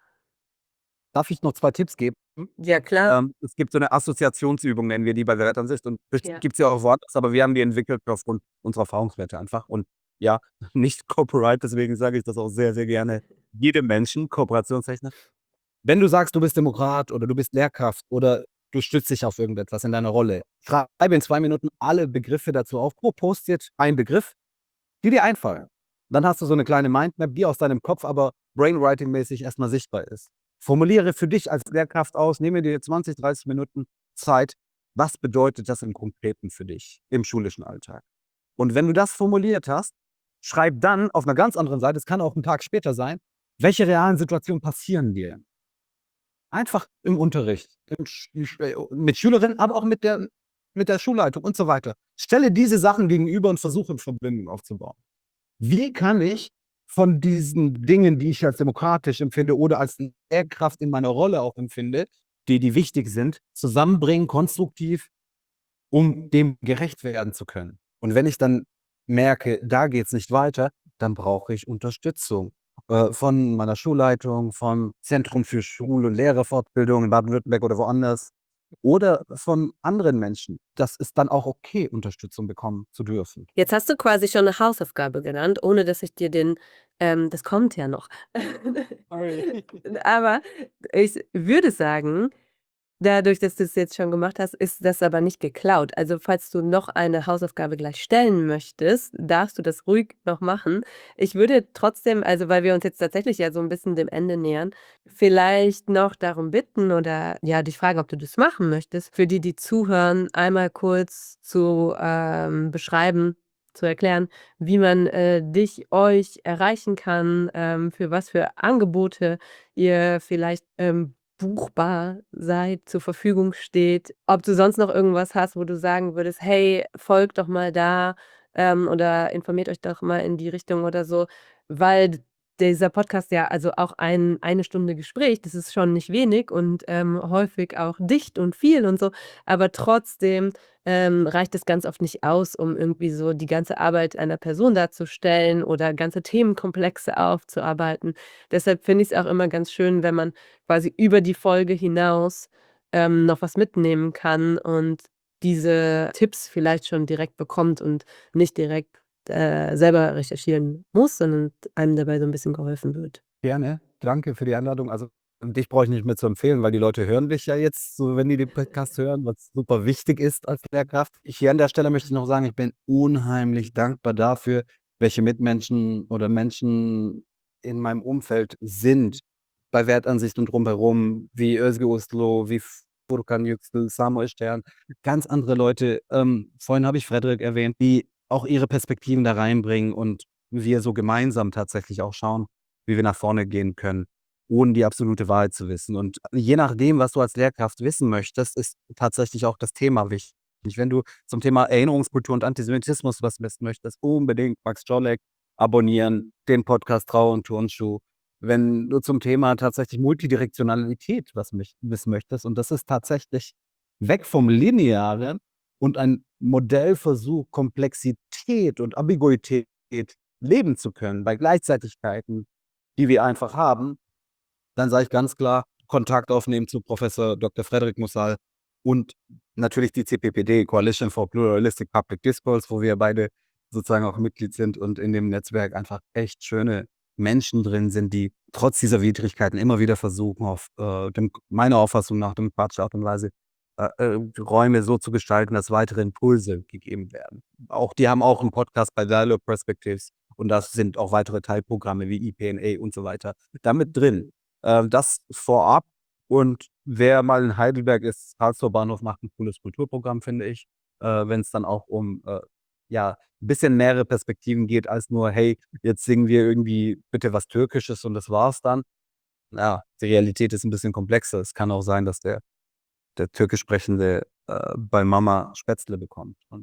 Darf ich noch 2 Tipps geben? Ja, klar. Es gibt so 'ne Assoziationsübung, nennen wir die bei Werteansicht und bestimmt Ja. gibt's die auch woanders, aber wir haben die entwickelt aufgrund unserer Erfahrungswerte einfach und ja, nicht Copyright, deswegen sage ich das auch sehr, sehr gerne jedem Menschen, kooperationstechnisch. Wenn du sagst, du bist Demokrat oder du bist Lehrkraft oder du stützt dich auf irgendetwas in deiner Rolle, schreibe in 2 Minuten alle Begriffe dazu auf. Pro Post-it ein Begriff, die dir einfallen. Dann hast du so 'ne kleine Mindmap, die aus deinem Kopf aber Brainwriting-mäßig erst mal sichtbar ist. Formuliere für dich als Lehrkraft aus, nehme dir 20, 30 Minuten Zeit. Was bedeutet das im Konkreten für dich im schulischen Alltag? Und wenn du das formuliert hast, schreib dann auf 'ner ganz anderen Seite, es kann auch 'n Tag später sein, welche realen Situationen passieren dir? Einfach im Unterricht, mit Schülerinnen, aber auch mit der Schulleitung und so weiter. Stelle diese Sachen gegenüber und versuche Verbindungen aufzubauen. Wie kann ich von diesen Dingen, die ich als demokratisch empfinde oder als Lehrkraft in meiner Rolle auch empfinde, die wichtig sind, zusammenbringen, konstruktiv, um dem gerecht werden zu können? Und wenn ich dann merke, da geht's nicht weiter, dann brauche ich Unterstützung, von meiner Schulleitung, vom Zentrum für Schul und Lehrerfortbildung in Baden-Württemberg oder woanders oder von anderen Menschen. Das ist dann auch okay, Unterstützung bekommen zu dürfen. Jetzt hast du quasi schon 'ne Hausaufgabe genannt, ohne dass ich dir das kommt ja noch. Sorry. Aber ich würde sagen, dadurch, dass du's jetzt schon gemacht hast, ist das aber nicht geklaut. Also, falls du noch eine Hausaufgabe gleich stellen möchtest, darfst du das ruhig noch machen. Ich würde trotzdem, also, weil wir uns jetzt tatsächlich ja so 'n bisschen dem Ende nähern, vielleicht noch darum bitten oder, ja, dich fragen, ob du das machen möchtest, für die, die zuhören, einmal kurz beschreiben, zu erklären, wie man, euch erreichen kann, für was für Angebote ihr vielleicht, buchbar seid, zur Verfügung steht. Ob du sonst noch irgendwas hast, wo du sagen würdest: „Hey, folgt doch mal da, oder informiert euch doch mal in die Richtung oder so“, weil dieser Podcast ja also auch eine Stunde Gespräch, das ist schon nicht wenig und, häufig auch dicht und viel und so, aber trotzdem, reicht es ganz oft nicht aus, um irgendwie so die ganze Arbeit einer Person darzustellen oder ganze Themenkomplexe aufzuarbeiten. Deshalb finde ich's auch immer ganz schön, wenn man quasi über die Folge hinaus, noch was mitnehmen kann und diese Tipps vielleicht schon direkt bekommt und nicht direkt, selber recherchieren muss, sondern einem dabei so 'n bisschen geholfen wird. Gerne. Danke für die Einladung. Also, dich brauche ich nicht mehr zu empfehlen, weil die Leute hören dich ja jetzt so, wenn die den Podcast hören, was super wichtig ist als Lehrkraft. Hier an der Stelle möchte ich noch sagen, ich bin unheimlich dankbar dafür, welche Mitmenschen oder Menschen in meinem Umfeld sind bei Wertansicht und drumherum, wie Özge Uslu, wie Furkan Yüksel, Samuel Stern, ganz andere Leute. Vorhin habe ich Frederik erwähnt, die auch ihre Perspektiven da reinbringen und wir so gemeinsam tatsächlich auch schauen, wie wir nach vorne gehen können, ohne die absolute Wahrheit zu wissen. Und je nachdem, was du als Lehrkraft wissen möchtest, ist tatsächlich auch das Thema wichtig. Wenn du zum Thema Erinnerungskultur und Antisemitismus was wissen möchtest, unbedingt Max Czolek abonnieren, den Podcast Trauer und Turnschuh. Wenn du zum Thema tatsächlich Multidirektionalität wissen möchtest, und das ist tatsächlich weg vom Linearen und ein Modellversuch, Komplexität und Ambiguität leben zu können bei Gleichzeitigkeiten, die wir einfach haben, dann sage ich ganz klar, Kontakt aufnehmen zu Professor Dr. Frederik Mussal und natürlich die CPPD, Coalition for Pluralistic Public Discourse, wo wir beide sozusagen auch Mitglied sind und in dem Netzwerk einfach echt schöne Menschen drin sind, die trotz dieser Widrigkeiten immer wieder versuchen, auf meiner Auffassung nach demokratische Art und Weise Räume so zu gestalten, dass weitere Impulse gegeben werden. Auch die haben auch einen Podcast bei Dialogue Perspectives und das sind auch weitere Teilprogramme wie IPNA und so weiter damit drin. Das vorab. Und wer mal in Heidelberg ist, Karlsruher Bahnhof macht ein cooles Kulturprogramm, finde ich, wenn es dann auch um, ja, 'n bisschen mehrere Perspektiven geht als nur: „Hey, jetzt singen wir irgendwie bitte was Türkisches und das war's dann.“ Ja, die Realität ist ein bisschen komplexer. Es kann auch sein, dass der türkisch Sprechende, bei Mama Spätzle bekommt und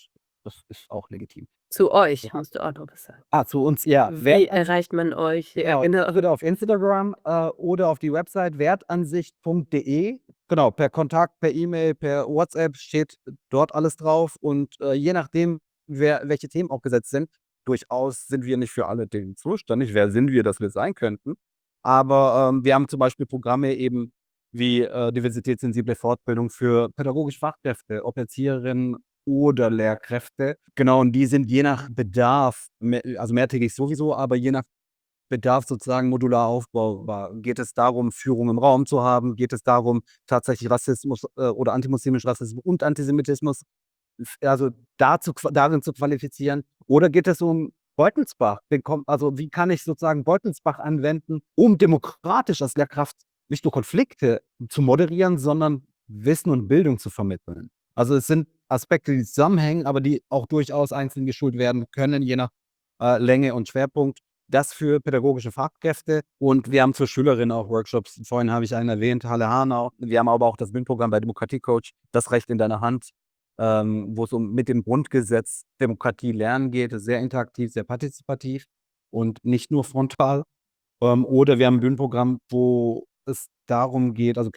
das ist auch legitim. Zu euch, Ja. musst du auch noch was sagen. Zu uns, ja. Wie erreicht man euch? Genau, entweder auf Instagram, oder auf die Website wertansicht.de. Genau, per Kontakt, per E-Mail, per WhatsApp steht dort alles drauf und, je nachdem, welche Themen auch gesetzt sind, durchaus sind wir nicht für alle Themen zuständig. Wer sind wir, dass wir es sein könnten? Aber, wir haben zum Beispiel Programme eben wie, diversitätssensible Fortbildung für pädagogische Fachkräfte, ob Erzieherinnen oder Lehrkräfte. Genau, und die sind je nach Bedarf, also mehrtägig sowieso, aber je nach Bedarf sozusagen modular aufbaubar. Geht es darum, Führung im Raum zu haben? Geht es darum, tatsächlich Rassismus, oder antimuslimischen Rassismus und Antisemitismus, also darin zu qualifizieren? Oder geht es um Beutelsbach? Also, wie kann ich sozusagen Beutelsbach anwenden, um demokratisch als Lehrkraft nicht nur Konflikte zu moderieren, sondern Wissen und Bildung zu vermitteln? Also, es sind Aspekte, die zusammenhängen, aber die auch durchaus einzeln geschult werden können, je nach, Länge und Schwerpunkt. Das für pädagogische Fachkräfte und wir haben für Schülerinnen auch Workshops. Vorhin habe ich einen erwähnt, Halle Hanau. Wir haben aber auch das BIM-Programm bei Demokratiecoach, das Recht in deiner Hand, wo es mit dem Grundgesetz Demokratie lernen geht. Das ist sehr interaktiv, sehr partizipativ und nicht nur frontal. Oder wir haben 'n Bühnenprogramm, wo es darum geht, also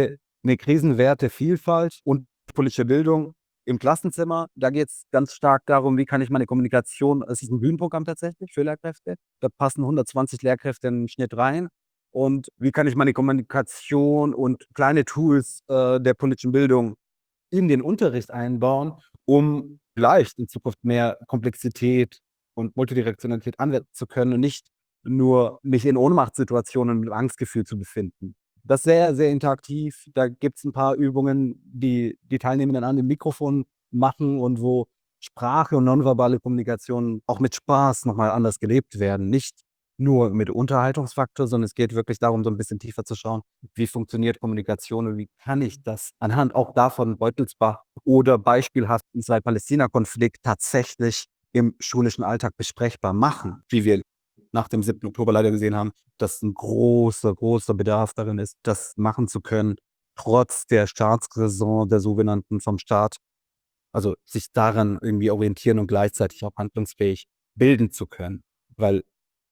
Krisenwerte, Vielfalt und politische Bildung im Klassenzimmer. Da geht es ganz stark darum, wie kann ich meine Kommunikation, es ist 'n Bühnenprogramm tatsächlich für Lehrkräfte. Da passen 120 Lehrkräfte im Schnitt rein. Und wie kann ich meine Kommunikation und kleine Tools, der politischen Bildung in den Unterricht einbauen, um vielleicht in Zukunft mehr Komplexität und Multidirektionalität anwenden zu können und nicht nur mich in Ohnmachtssituationen mit Angstgefühl zu befinden. Das ist sehr, sehr interaktiv. Da gibt's 'n paar Übungen, die die Teilnehmenden an dem Mikrofon machen und wo Sprache und nonverbale Kommunikation auch mit Spaß noch mal anders gelebt werden. Nicht nur mit Unterhaltungsfaktor, sondern es geht wirklich darum, so 'n bisschen tiefer zu schauen, wie funktioniert Kommunikation und wie kann ich das anhand auch davon Beutelsbach oder beispielhaft Israel-Palästina-Konflikt tatsächlich im schulischen Alltag besprechbar machen, wie wir nach dem 7. Oktober leider gesehen haben, dass 'n großer, großer Bedarf darin ist, das machen zu können, trotz der Staatsräson der sogenannten vom Staat, also sich daran irgendwie orientieren und gleichzeitig auch handlungsfähig bilden zu können. Weil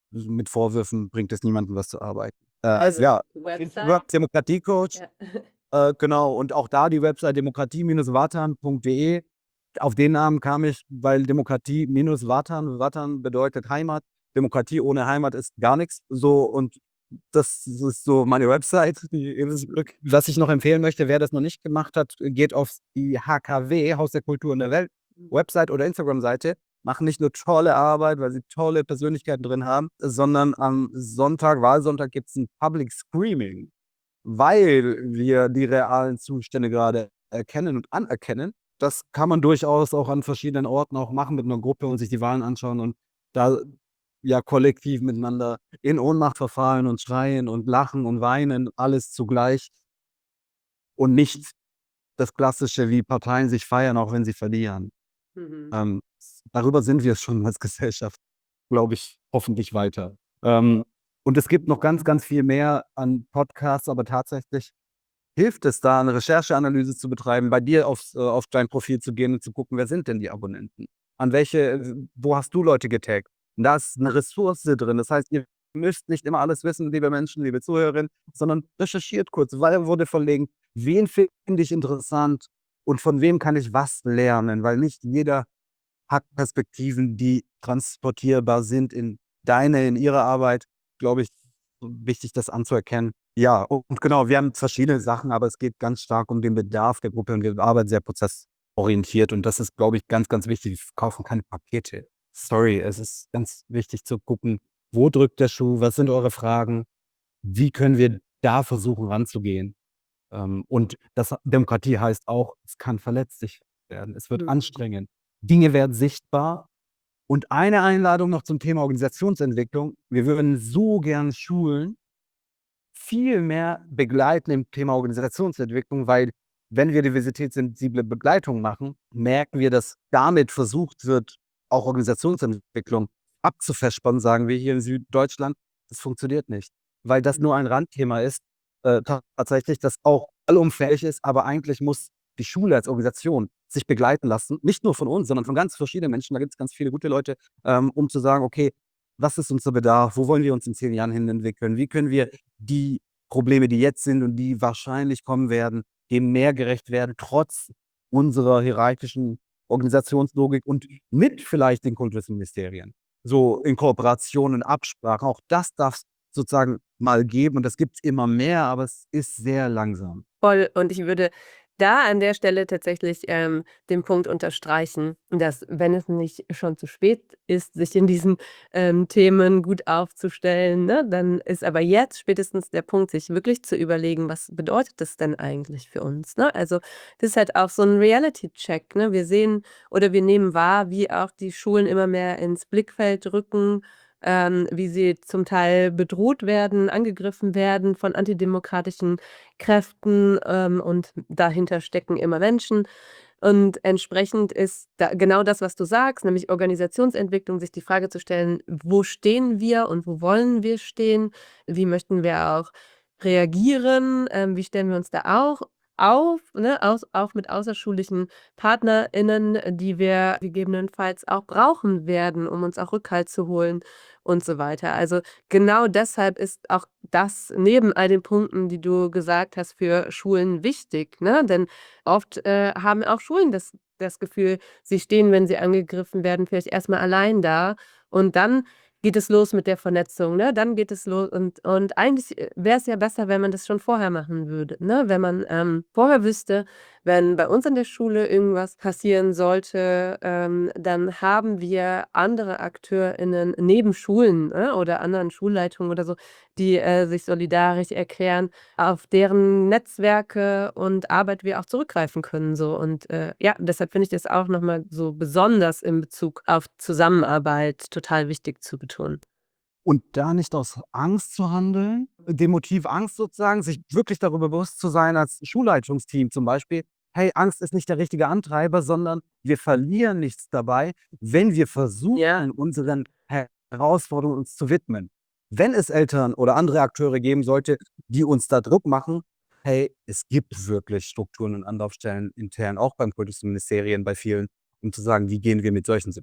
mit Vorwürfen bringt es niemandem was zu arbeiten. Also Ja, Website? Demokratiecoach, Ja. genau, und auch da die Website demokratie-vatan.de. Auf den Namen kam ich, weil Demokratie-Vatan bedeutet Heimat. Demokratie ohne Heimat ist gar nichts. So, und das ist so meine Website. Was ich noch empfehlen möchte, wer das noch nicht gemacht hat, geht auf die HKW, Haus der Kultur in der Welt, Website oder Instagram-Seite. Machen nicht nur tolle Arbeit, weil sie tolle Persönlichkeiten drin haben, sondern am Sonntag, Wahlsonntag, gibt es ein Public Screaming, weil wir die realen Zustände gerade erkennen und anerkennen. Das kann man durchaus auch an verschiedenen Orten auch machen mit einer Gruppe und sich die Wahlen anschauen und da ja kollektiv miteinander in Ohnmacht verfallen und schreien und lachen und weinen, alles zugleich und nicht das Klassische, wie Parteien sich feiern, auch wenn sie verlieren. Mhm. Ähm, Darüber sind wir schon als Gesellschaft, glaube ich, hoffentlich weiter. Und es gibt noch ganz, ganz viel mehr an Podcasts, aber tatsächlich hilft es da, eine Rechercheanalyse zu betreiben, bei dir auf dein Profil zu gehen und zu gucken, wer sind denn die Abonnenten? Wo hast du Leute getaggt? Und da ist eine Ressource drin. Das heißt, ihr müsst nicht immer alles wissen, liebe Menschen, liebe Zuhörerinnen, sondern recherchiert kurz, weil wurde verlinkt, wen finde ich interessant und von wem kann ich was lernen, weil nicht jeder hat Perspektiven, die transportierbar sind in ihre Arbeit, glaube ich, wichtig, das anzuerkennen. Ja, und genau, wir haben verschiedene Sachen, aber es geht ganz stark um den Bedarf der Gruppe und wir arbeiten sehr prozessorientiert und das ist, glaube ich, ganz, ganz wichtig. Wir verkaufen keine Pakete. Sorry, es ist ganz wichtig zu gucken, wo drückt der Schuh, was sind eure Fragen, wie können wir da versuchen ranzugehen. Und Demokratie heißt auch, es kann verletzlich werden, es wird Mhm. anstrengend, Dinge werden sichtbar. Und eine Einladung noch zum Thema Organisationsentwicklung. Wir würden so gern Schulen viel mehr begleiten im Thema Organisationsentwicklung, weil wenn wir diversitätssensible Begleitung machen, merken wir, dass damit versucht wird, auch Organisationsentwicklung abzufespern, sagen wir hier in Süddeutschland. Das funktioniert nicht, weil das nur ein Randthema ist, tatsächlich, das auch allumfänglich ist, aber eigentlich muss die Schule als Organisation sich begleiten lassen, nicht nur von uns, sondern von ganz verschiedenen Menschen. Da gibt es ganz viele gute Leute, um zu sagen, okay, was ist unser Bedarf? Wo wollen wir uns in 10 Jahren hin entwickeln? Wie können wir die Probleme, die jetzt sind und die wahrscheinlich kommen werden, dem mehr gerecht werden, trotz unserer hierarchischen Organisationslogik und mit vielleicht den Kultusministerien. So in Kooperation, in Absprache. Auch das darf es sozusagen mal geben und das gibt es immer mehr, aber es ist sehr langsam. Voll. Und ich würde da an der Stelle tatsächlich, den Punkt unterstreichen, dass, wenn es nicht schon zu spät ist, sich in diesen, Themen gut aufzustellen, ne, dann ist aber jetzt spätestens der Punkt, sich wirklich zu überlegen: „Was bedeutet das denn eigentlich für uns?", ne? Also, das ist halt auch so 'n Reality-Check, ne? Wir sehen oder wir nehmen wahr, wie auch die Schulen immer mehr ins Blickfeld rücken, wie sie zum Teil bedroht werden, angegriffen werden von antidemokratischen Kräften, und dahinter stecken immer Menschen. Und entsprechend ist da genau das, was du sagst, nämlich Organisationsentwicklung, sich die Frage zu stellen: „Wo stehen wir und wo wollen wir stehen? Wie möchten wir auch reagieren? Wie stellen wir uns da auch auf, ne, auch mit außerschulischen PartnerInnen, die wir gegebenenfalls auch brauchen werden, um uns auch Rückhalt zu holen und so weiter." Also, genau deshalb ist auch das neben all den Punkten, die du gesagt hast, für Schulen wichtig, ne? Denn oft, haben auch Schulen das Gefühl, sie stehen, wenn sie angegriffen werden, vielleicht erst mal allein da und dann geht es los mit der Vernetzung, ne? Dann geht es los und eigentlich, wäre es ja besser, wenn man das schon vorher machen würde, ne? Wenn man, vorher wüsste, wenn bei uns an der Schule irgendwas passieren sollte, dann haben wir andere AkteurInnen neben Schulen, ne, oder anderen Schulleitungen oder so, die, sich solidarisch erklären, auf deren Netzwerke und Arbeit wir auch zurückgreifen können so. Und, ja, deshalb finde ich das auch noch mal so besonders in Bezug auf Zusammenarbeit total wichtig zu betonen. Und da nicht aus Angst zu handeln, dem Motiv Angst sozusagen, sich wirklich darüber bewusst zu sein als Schulleitungsteam zum Beispiel: „Hey, Angst ist nicht der richtige Antreiber, sondern wir verlieren nichts dabei, wenn wir Ja. versuchen, unseren Herausforderungen uns zu widmen." Wenn es Eltern oder andere Akteure geben sollte, die uns da Druck machen, hey, es gibt wirklich Strukturen und Anlaufstellen intern, auch beim Kultusministerien, bei vielen, um zu sagen: „Wie gehen wir mit solchen Situationen?"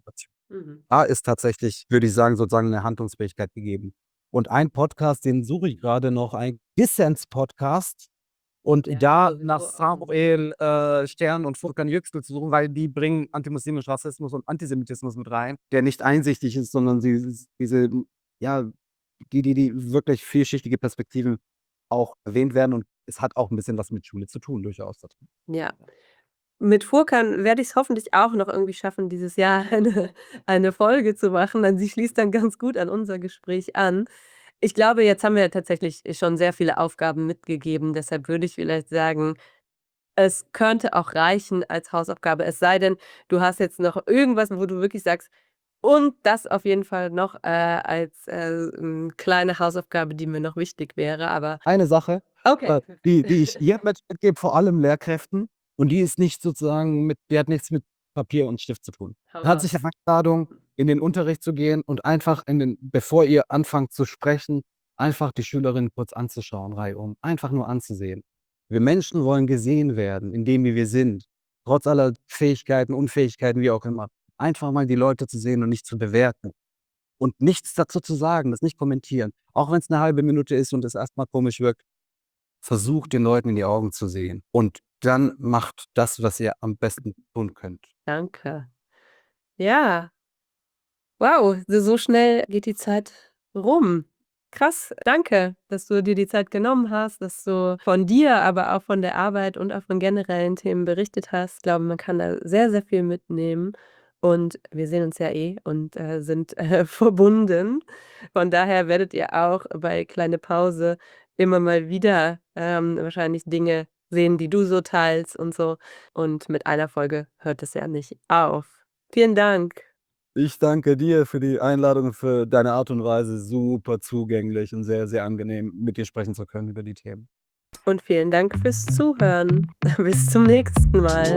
Mhm. Da ist tatsächlich, würde ich sagen, sozusagen 'ne Handlungsfähigkeit gegeben. Und ein Podcast, den suche ich grade noch, ein Dissens-Podcast und Ja, da nach sowieso auch 'n Samuel, Stern und Furkan Yüksel zu suchen, weil die bringen antimuslimischen Rassismus und Antisemitismus mit rein, der nicht einsichtig ist, sondern diese, ja, die wirklich vielschichtige Perspektiven auch erwähnt werden und es hat auch 'n bisschen was mit Schule zu tun, durchaus. ja. Mit Furkan werde ich's hoffentlich auch noch irgendwie schaffen, dieses Jahr eine Folge zu machen, denn sie schließt dann ganz gut an unser Gespräch an. Ich glaube, jetzt haben wir tatsächlich schon sehr viele Aufgaben mitgegeben, deshalb würde ich vielleicht sagen, es könnte auch reichen als Hausaufgabe, es sei denn, du hast jetzt noch irgendwas, wo du wirklich sagst: „Und das auf jeden Fall noch, als, kleine Hausaufgabe, die mir noch wichtig wäre“, aber Eine Sache, okay, die ich hier mitgebe, vor allem Lehrkräften, und die ist nicht sozusagen die hat nichts mit Papier und Stift zu tun. hau Herzliche raus. Einladung, in den Unterricht zu gehen und einfach bevor ihr anfangt zu sprechen, einfach die Schülerin kurz anzuschauen, reihum, einfach nur anzusehen. Wir Menschen wollen gesehen werden, in dem, wie wir sind, trotz aller Fähigkeiten, Unfähigkeiten, wie auch immer. Einfach mal die Leute zu sehen und nicht zu bewerten und nichts dazu zu sagen, das nicht kommentieren. Auch wenn's 'ne halbe Minute ist und es erst mal komisch wirkt. Versucht, den Leuten in die Augen zu sehen und dann macht das, was ihr am besten tun könnt. Danke. Ja, wow, so schnell geht die Zeit rum. Krass, danke, dass du dir die Zeit genommen hast, dass du von dir, aber auch von der Arbeit und auch von generellen Themen berichtet hast. Ich glaube, man kann da sehr, sehr viel mitnehmen und wir sehen uns ja eh und, sind, verbunden. Von daher werdet ihr auch bei Kleine Pause immer mal wieder, wahrscheinlich Dinge sehen, die du so teilst und so. Und mit einer Folge hört es ja nicht auf. Vielen Dank. Ich danke dir für die Einladung, für deine Art und Weise. Super zugänglich und sehr, sehr angenehm, mit dir sprechen zu können über die Themen. Und vielen Dank fürs Zuhören. Bis zum nächsten Mal.